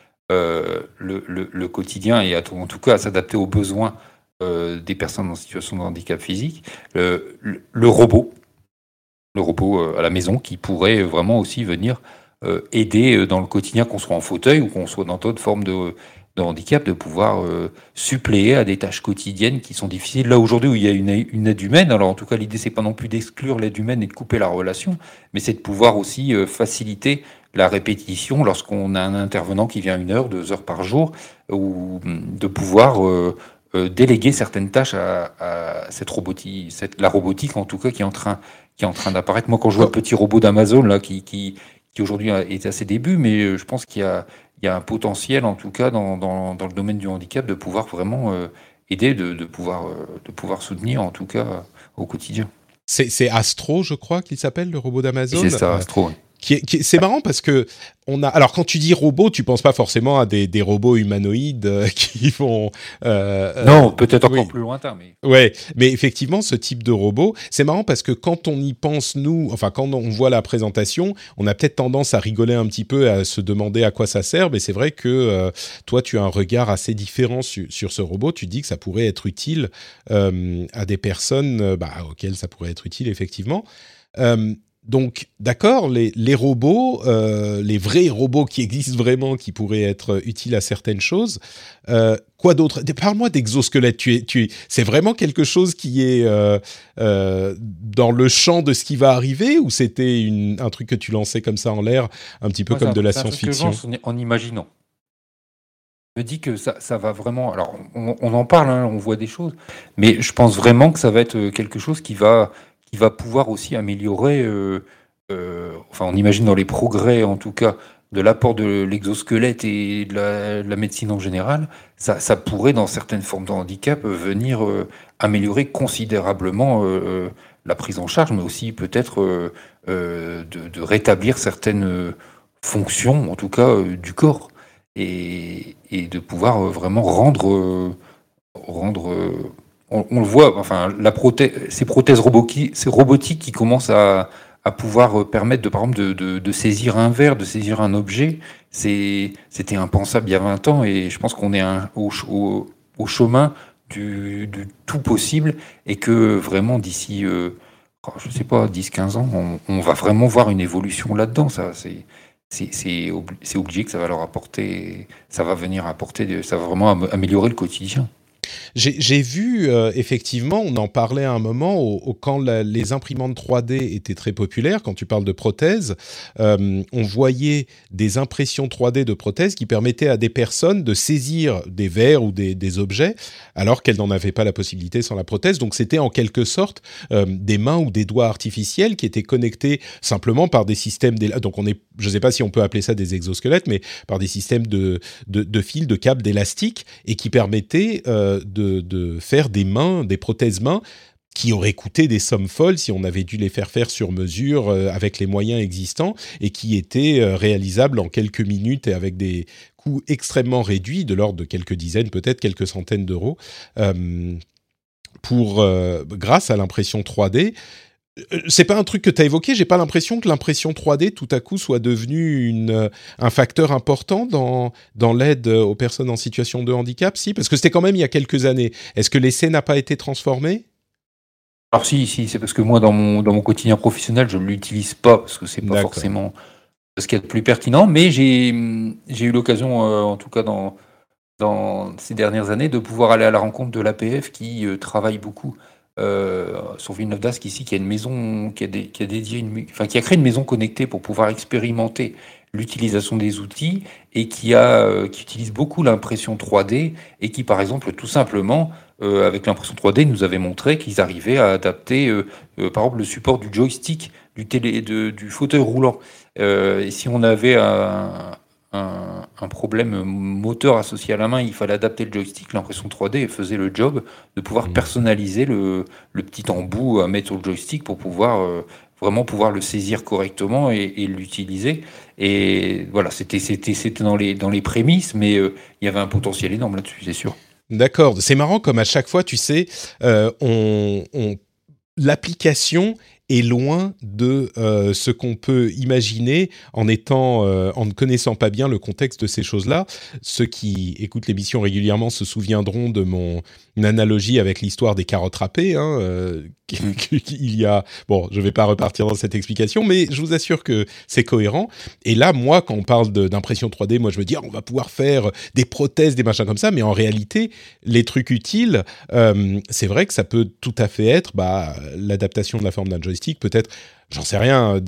le quotidien et en tout cas à s'adapter aux besoins des personnes en situation de handicap physique. Le robot à la maison qui pourrait vraiment aussi venir aider dans le quotidien, qu'on soit en fauteuil ou qu'on soit dans d'autres formes de handicap, de pouvoir suppléer à des tâches quotidiennes qui sont difficiles. Là, aujourd'hui, où il y a une aide humaine, alors en tout cas, l'idée, c'est pas non plus d'exclure l'aide humaine et de couper la relation, mais c'est de pouvoir aussi faciliter la répétition lorsqu'on a un intervenant qui vient 1 heure, 2 heures par jour, ou de pouvoir déléguer certaines tâches à cette robotique, la robotique en tout cas qui est en train d'apparaître. Moi, quand je vois le petit robot d'Amazon là qui aujourd'hui est à ses débuts, mais je pense qu'il y a un potentiel en tout cas dans le domaine du handicap de pouvoir vraiment aider, de pouvoir soutenir en tout cas au quotidien. C'est Astro, je crois qu'il s'appelle, le robot d'Amazon. C'est ça, Astro. Oui. C'est marrant parce que alors quand tu dis robot, tu penses pas forcément à des robots humanoïdes qui vont non, peut-être encore plus lointain, mais ouais, mais effectivement ce type de robot, c'est marrant parce que quand on y pense quand on voit la présentation, on a peut-être tendance à rigoler un petit peu, à se demander à quoi ça sert, mais c'est vrai que toi tu as un regard assez différent sur ce robot, tu dis que ça pourrait être utile à des personnes auxquelles ça pourrait être utile effectivement. Donc, d'accord, les robots, les vrais robots qui existent vraiment, qui pourraient être utiles à certaines choses. Quoi d'autre ? Parle-moi d'exosquelette. C'est vraiment quelque chose qui est dans le champ de ce qui va arriver, ou c'était un truc que tu lançais comme ça en l'air, un petit peu comme de la science-fiction ? En imaginant. Je me dis que ça va vraiment... Alors, on en parle, on voit des choses, mais je pense vraiment que ça va être quelque chose qui va pouvoir aussi améliorer, on imagine dans les progrès en tout cas, de l'apport de l'exosquelette et de la médecine en général, ça pourrait dans certaines formes de handicap venir améliorer considérablement la prise en charge, mais aussi peut-être de rétablir certaines fonctions, en tout cas du corps, et de pouvoir vraiment rendre on le voit, enfin, ces prothèses robotiques qui commencent à pouvoir permettre, par exemple, de saisir un verre, de saisir un objet, c'était impensable il y a 20 ans, et je pense qu'on est au chemin du tout possible, et que vraiment d'ici, je sais pas, 10-15 ans, on va vraiment voir une évolution là-dedans. Ça, c'est obligé que ça va leur apporter, ça va vraiment améliorer le quotidien. J'ai vu, effectivement, on en parlait à un moment, quand les imprimantes 3D étaient très populaires, quand tu parles de prothèses, on voyait des impressions 3D de prothèses qui permettaient à des personnes de saisir des verres ou des objets, alors qu'elles n'en avaient pas la possibilité sans la prothèse. Donc c'était en quelque sorte des mains ou des doigts artificiels qui étaient connectés simplement par des systèmes... Donc je ne sais pas si on peut appeler ça des exosquelettes, mais par des systèmes de fils, de câbles, d'élastiques, et qui permettaient... de faire des prothèses mains qui auraient coûté des sommes folles si on avait dû les faire sur mesure avec les moyens existants, et qui étaient réalisables en quelques minutes et avec des coûts extrêmement réduits, de l'ordre de quelques dizaines, peut-être quelques centaines d'euros, grâce à l'impression 3D. C'est pas un truc que tu as évoqué. J'ai pas l'impression que l'impression 3D tout à coup soit devenue un facteur important dans l'aide aux personnes en situation de handicap. Si, parce que c'était quand même il y a quelques années. Est-ce que l'essai n'a pas été transformé? Alors si, c'est parce que moi, dans mon quotidien professionnel, je ne l'utilise pas, parce que c'est pas D'accord. forcément ce qu'il y a de plus pertinent, mais j'ai eu l'occasion, en tout cas dans ces dernières années, de pouvoir aller à la rencontre de l'APF qui travaille beaucoup sur Villeneuve d'Ascq ici, qui a une maison, qui a dédié qui a créé une maison connectée pour pouvoir expérimenter l'utilisation des outils et qui utilise beaucoup l'impression 3D et qui, par exemple, tout simplement, avec l'impression 3D, nous avait montré qu'ils arrivaient à adapter, par exemple, le support du joystick du fauteuil roulant. Et si on avait un problème moteur associé à la main, il fallait adapter le joystick, l'impression 3D faisait le job de pouvoir personnaliser le petit embout à mettre sur le joystick pour pouvoir vraiment pouvoir le saisir correctement et l'utiliser. Et voilà, c'était dans les prémices, mais il y avait un potentiel énorme là-dessus, c'est sûr. D'accord. C'est marrant comme à chaque fois, tu sais, l'application est loin de ce qu'on peut imaginer en ne connaissant pas bien le contexte de ces choses-là. Ceux qui écoutent l'émission régulièrement se souviendront de mon analogie avec l'histoire des carottes râpées. Il y a... Bon, je ne vais pas repartir dans cette explication, mais je vous assure que c'est cohérent. Et là, moi, quand on parle d'impression 3D, moi, je me dis, on va pouvoir faire des prothèses, des machins comme ça, mais en réalité, les trucs utiles, c'est vrai que ça peut tout à fait être l'adaptation de la forme d'un joystick, peut-être, j'en sais rien,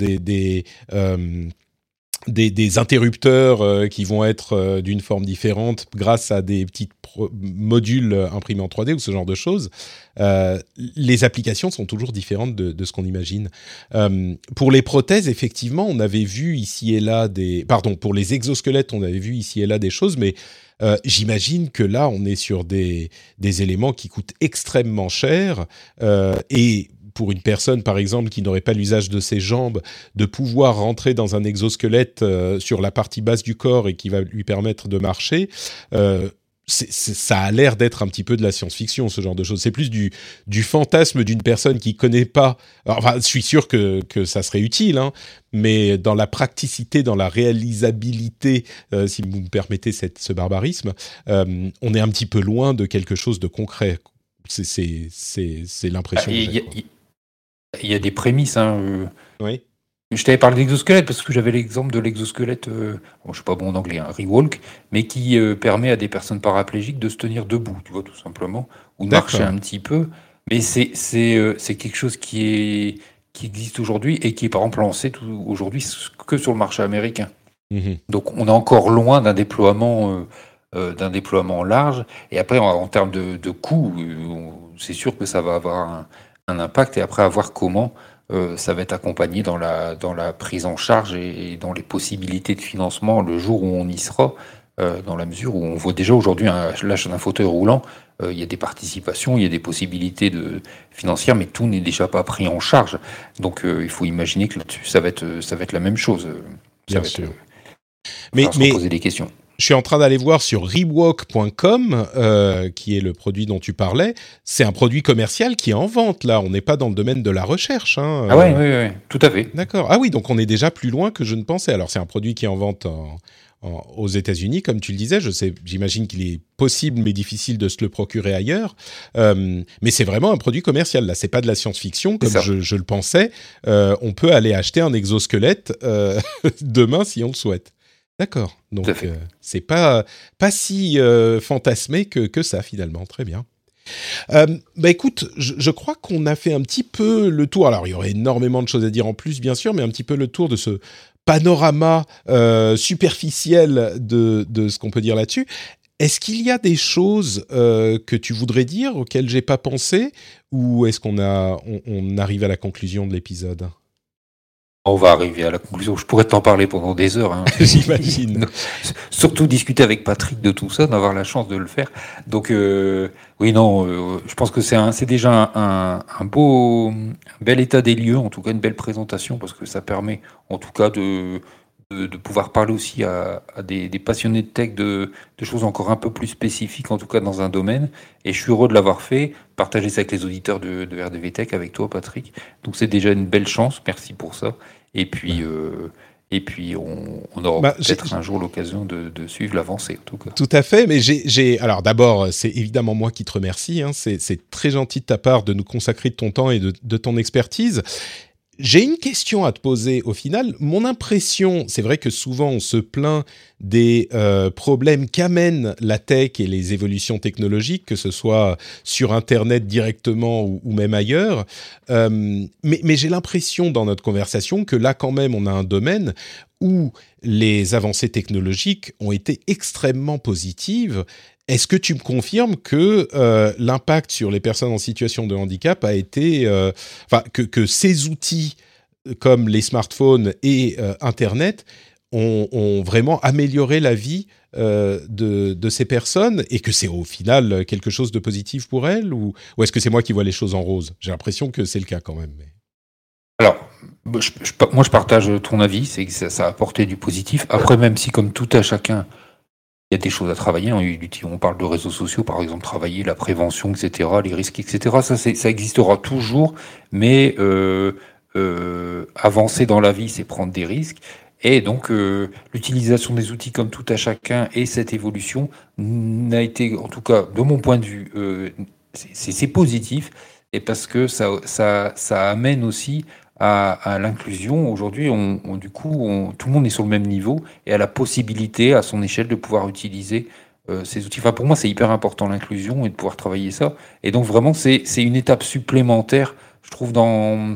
des interrupteurs qui vont être d'une forme différente grâce à des petits modules imprimés en 3D ou ce genre de choses. Les applications sont toujours différentes de ce qu'on imagine. Pour les prothèses, effectivement, on avait vu ici et là pour les exosquelettes, on avait vu ici et là des choses, mais j'imagine que là, on est sur des éléments qui coûtent extrêmement cher et pour une personne, par exemple, qui n'aurait pas l'usage de ses jambes, de pouvoir rentrer dans un exosquelette sur la partie basse du corps et qui va lui permettre de marcher, ça a l'air d'être un petit peu de la science-fiction, ce genre de choses. C'est plus du fantasme d'une personne qui connaît pas... Enfin, je suis sûr que ça serait utile, mais dans la praticité, dans la réalisabilité, si vous me permettez ce barbarisme, on est un petit peu loin de quelque chose de concret. C'est l'impression que j'ai. Il y a des prémices. Oui. Je t'avais parlé d'exosquelette parce que j'avais l'exemple de l'exosquelette, je suis pas bon en anglais, Rewalk, mais qui permet à des personnes paraplégiques de se tenir debout, tu vois, tout simplement, ou de marcher un petit peu. Mais c'est quelque chose qui existe aujourd'hui et qui est par exemple lancé aujourd'hui que sur le marché américain. Mm-hmm. Donc on est encore loin d'un déploiement large. Et après, en termes de coût, c'est sûr que ça va avoir un impact. Et après, à voir comment ça va être accompagné dans la prise en charge et dans les possibilités de financement le jour où on y sera, dans la mesure où on voit déjà aujourd'hui l'achat d'un fauteuil roulant, il y a des participations, il y a des possibilités financières, mais tout n'est déjà pas pris en charge. Donc il faut imaginer que là-dessus, ça va être la même chose. Bien sûr. Mais poser des questions. Je suis en train d'aller voir sur Rewalk.com, qui est le produit dont tu parlais. C'est un produit commercial qui est en vente, là. On n'est pas dans le domaine de la recherche. Ah oui, tout à fait. D'accord. Ah oui, donc on est déjà plus loin que je ne pensais. Alors, c'est un produit qui est en vente aux États-Unis, comme tu le disais. J'imagine qu'il est possible, mais difficile de se le procurer ailleurs. Mais c'est vraiment un produit commercial. Là, c'est pas de la science-fiction, comme je le pensais. On peut aller acheter un exosquelette demain si on le souhaite. D'accord, donc c'est pas si fantasmé que ça finalement, très bien. Écoute, je crois qu'on a fait un petit peu le tour, alors il y aurait énormément de choses à dire en plus bien sûr, mais un petit peu le tour de ce panorama superficiel de ce qu'on peut dire là-dessus. Est-ce qu'il y a des choses que tu voudrais dire auxquelles j'ai pas pensé, ou est-ce qu'on arrive à la conclusion de l'épisode ? On va arriver à la conclusion. Je pourrais t'en parler pendant des heures. J'imagine. Surtout discuter avec Patrick de tout ça, d'avoir la chance de le faire. Donc, je pense que c'est déjà un bel état des lieux, en tout cas une belle présentation, parce que ça permet, en tout cas, de de pouvoir parler aussi à des passionnés de tech de choses encore un peu plus spécifiques, en tout cas dans un domaine. Et je suis heureux de l'avoir fait, partager ça avec les auditeurs de RDV Tech, avec toi, Patrick. Donc c'est déjà une belle chance, merci pour ça. Et puis, on aura peut-être un jour l'occasion de suivre l'avancée, en tout cas. Tout à fait, mais alors d'abord, c'est évidemment moi qui te remercie, hein, c'est très gentil de ta part de nous consacrer de ton temps et de ton expertise. J'ai une question à te poser au final. Mon impression, c'est vrai que souvent on se plaint des problèmes qu'amènent la tech et les évolutions technologiques, que ce soit sur Internet directement ou même ailleurs. Mais j'ai l'impression dans notre conversation que là quand même on a un domaine où les avancées technologiques ont été extrêmement positives. Est-ce que tu me confirmes que l'impact sur les personnes en situation de handicap a été... que ces outils comme les smartphones et Internet ont vraiment amélioré la vie de ces personnes et que c'est au final quelque chose de positif pour elles ou est-ce que c'est moi qui vois les choses en rose ? J'ai l'impression que c'est le cas quand même. Mais... Alors, moi je partage ton avis, c'est que ça a apporté du positif. Après, même si comme tout à chacun... Il y a des choses à travailler. On parle de réseaux sociaux, par exemple, travailler la prévention, etc., les risques, etc. Ça existera toujours, mais avancer dans la vie, c'est prendre des risques. Et donc, l'utilisation des outils comme tout à chacun et cette évolution n'a été, en tout cas, de mon point de vue, c'est positif. Et parce que ça amène aussi à l'inclusion. Aujourd'hui, tout le monde est sur le même niveau et a la possibilité, à son échelle, de pouvoir utiliser ces outils. Enfin, pour moi, c'est hyper important, l'inclusion, et de pouvoir travailler ça. Et donc, vraiment, c'est une étape supplémentaire, je trouve, dans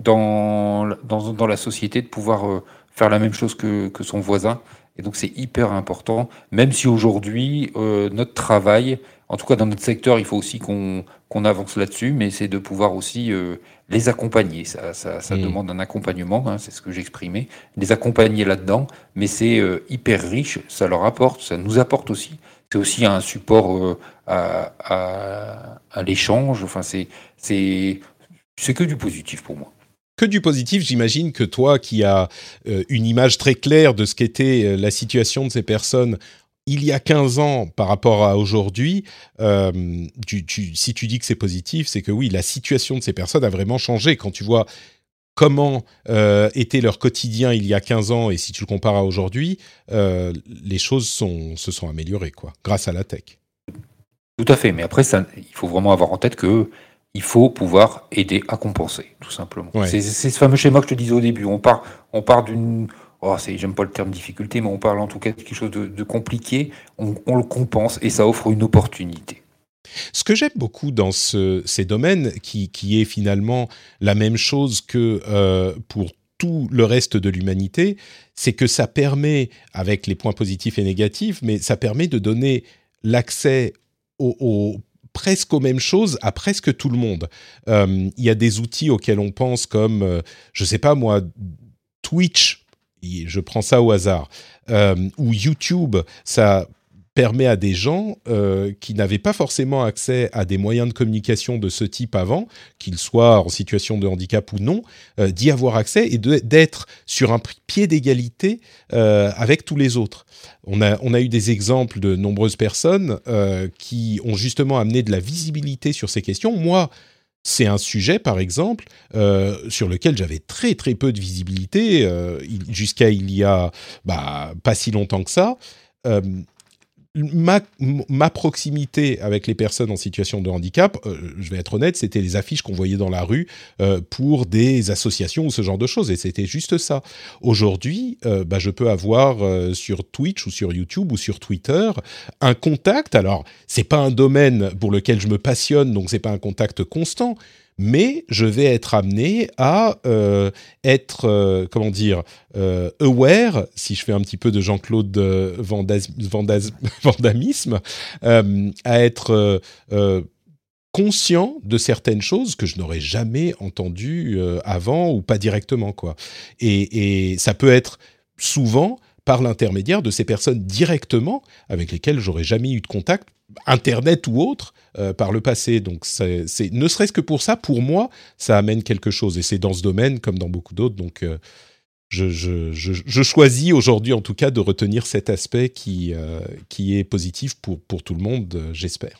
la société, de pouvoir faire la même chose que son voisin. Et donc, c'est hyper important, même si aujourd'hui, notre travail, en tout cas dans notre secteur, il faut aussi qu'on avance là-dessus, mais c'est de pouvoir aussi les accompagner. Ça demande un accompagnement, hein, c'est ce que j'exprimais, les accompagner là-dedans, mais c'est hyper riche, ça leur apporte, ça nous apporte aussi. C'est aussi un support à l'échange, enfin, c'est que du positif pour moi. Que du positif, j'imagine que toi qui as une image très claire de ce qu'était la situation de ces personnes il y a 15 ans par rapport à aujourd'hui, si tu dis que c'est positif, c'est que oui, la situation de ces personnes a vraiment changé. Quand tu vois comment était leur quotidien il y a 15 ans et si tu le compares à aujourd'hui, les choses se sont améliorées, quoi, grâce à la tech. Tout à fait, mais après, il faut vraiment avoir en tête qu'il faut pouvoir aider à compenser, tout simplement. Ouais. C'est ce fameux schéma que je te disais au début. On part d'une... j'aime pas le terme difficulté, mais on parle en tout cas de quelque chose de compliqué. On le compense et ça offre une opportunité. Ce que j'aime beaucoup dans ces domaines, qui est finalement la même chose que pour tout le reste de l'humanité, c'est que ça permet, avec les points positifs et négatifs, mais ça permet de donner l'accès presque aux mêmes choses à presque tout le monde. Il y a des outils auxquels on pense comme, je sais pas moi, Twitch, je prends ça au hasard, ou YouTube, ça permet à des gens qui n'avaient pas forcément accès à des moyens de communication de ce type avant, qu'ils soient en situation de handicap ou non, d'y avoir accès et d'être sur un pied d'égalité avec tous les autres. On a eu des exemples de nombreuses personnes qui ont justement amené de la visibilité sur ces questions. Moi, c'est un sujet, par exemple, sur lequel j'avais très très peu de visibilité jusqu'à il y a pas si longtemps que ça. Ma proximité avec les personnes en situation de handicap, je vais être honnête, c'était les affiches qu'on voyait dans la rue pour des associations ou ce genre de choses, et c'était juste ça. Aujourd'hui, je peux avoir sur Twitch ou sur YouTube ou sur Twitter un contact. Alors, c'est pas un domaine pour lequel je me passionne, donc c'est pas un contact constant, mais je vais être amené à être, aware, si je fais un petit peu de Jean-Claude Vandamisme, à être conscient de certaines choses que je n'aurais jamais entendues avant ou pas directement, quoi. Et ça peut être souvent par l'intermédiaire de ces personnes directement avec lesquelles j'aurais jamais eu de contact, Internet ou autre, par le passé. Donc, c'est ne serait-ce que pour ça, pour moi, ça amène quelque chose. Et c'est dans ce domaine comme dans beaucoup d'autres. Donc, je choisis aujourd'hui en tout cas de retenir cet aspect qui est positif pour tout le monde, j'espère.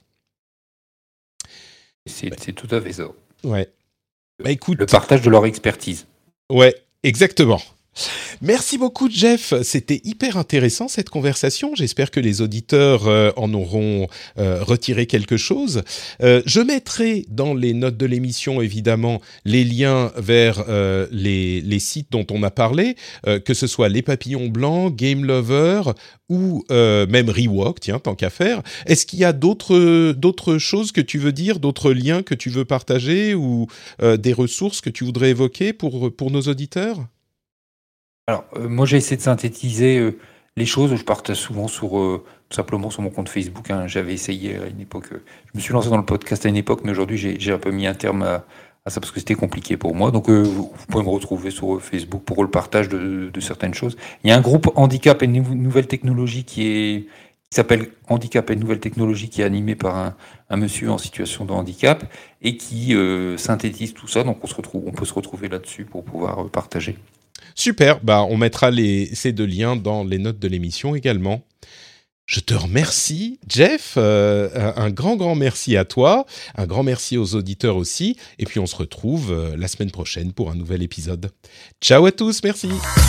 C'est tout à fait ça. Ouais. Bah, écoute, le partage de leur expertise. Ouais, exactement. Merci beaucoup Jeff, c'était hyper intéressant cette conversation, j'espère que les auditeurs en auront retiré quelque chose. Je mettrai dans les notes de l'émission évidemment les liens vers les sites dont on a parlé, que ce soit Les Papillons Blancs, Game Lover ou même Rewalk, tiens, tant qu'à faire. Est-ce qu'il y a d'autres choses que tu veux dire, d'autres liens que tu veux partager ou des ressources que tu voudrais évoquer pour nos auditeurs ? Alors, moi, j'ai essayé de synthétiser les choses. Je partage souvent tout simplement sur mon compte Facebook. Hein. J'avais essayé à une époque. Je me suis lancé dans le podcast à une époque, mais aujourd'hui, j'ai un peu mis un terme à ça parce que c'était compliqué pour moi. Donc, vous pouvez me retrouver sur Facebook pour le partage de certaines choses. Il y a un groupe Handicap et Nouvelles Technologies qui s'appelle Handicap et Nouvelles Technologies, qui est animé par un monsieur en situation de handicap et qui synthétise tout ça. Donc, on peut se retrouver là-dessus pour pouvoir partager. Super, on mettra ces deux liens dans les notes de l'émission également. Je te remercie, Jeff. Un grand merci à toi. Un grand merci aux auditeurs aussi. Et puis, on se retrouve la semaine prochaine pour un nouvel épisode. Ciao à tous, merci.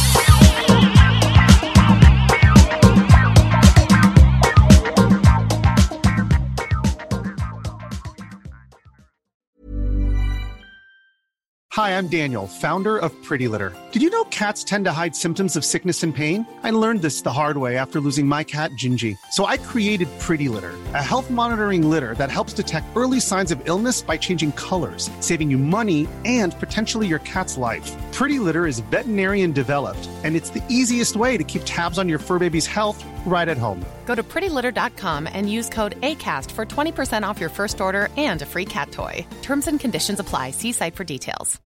Hi, I'm Daniel, founder of Pretty Litter. Did you know cats tend to hide symptoms of sickness and pain? I learned this the hard way after losing my cat, Gingy. So I created Pretty Litter, a health monitoring litter that helps detect early signs of illness by changing colors, saving you money and potentially your cat's life. Pretty Litter is veterinarian developed, and it's the easiest way to keep tabs on your fur baby's health right at home. Go to prettylitter.com and use code ACAST for 20% off your first order and a free cat toy. Terms and conditions apply. See site for details.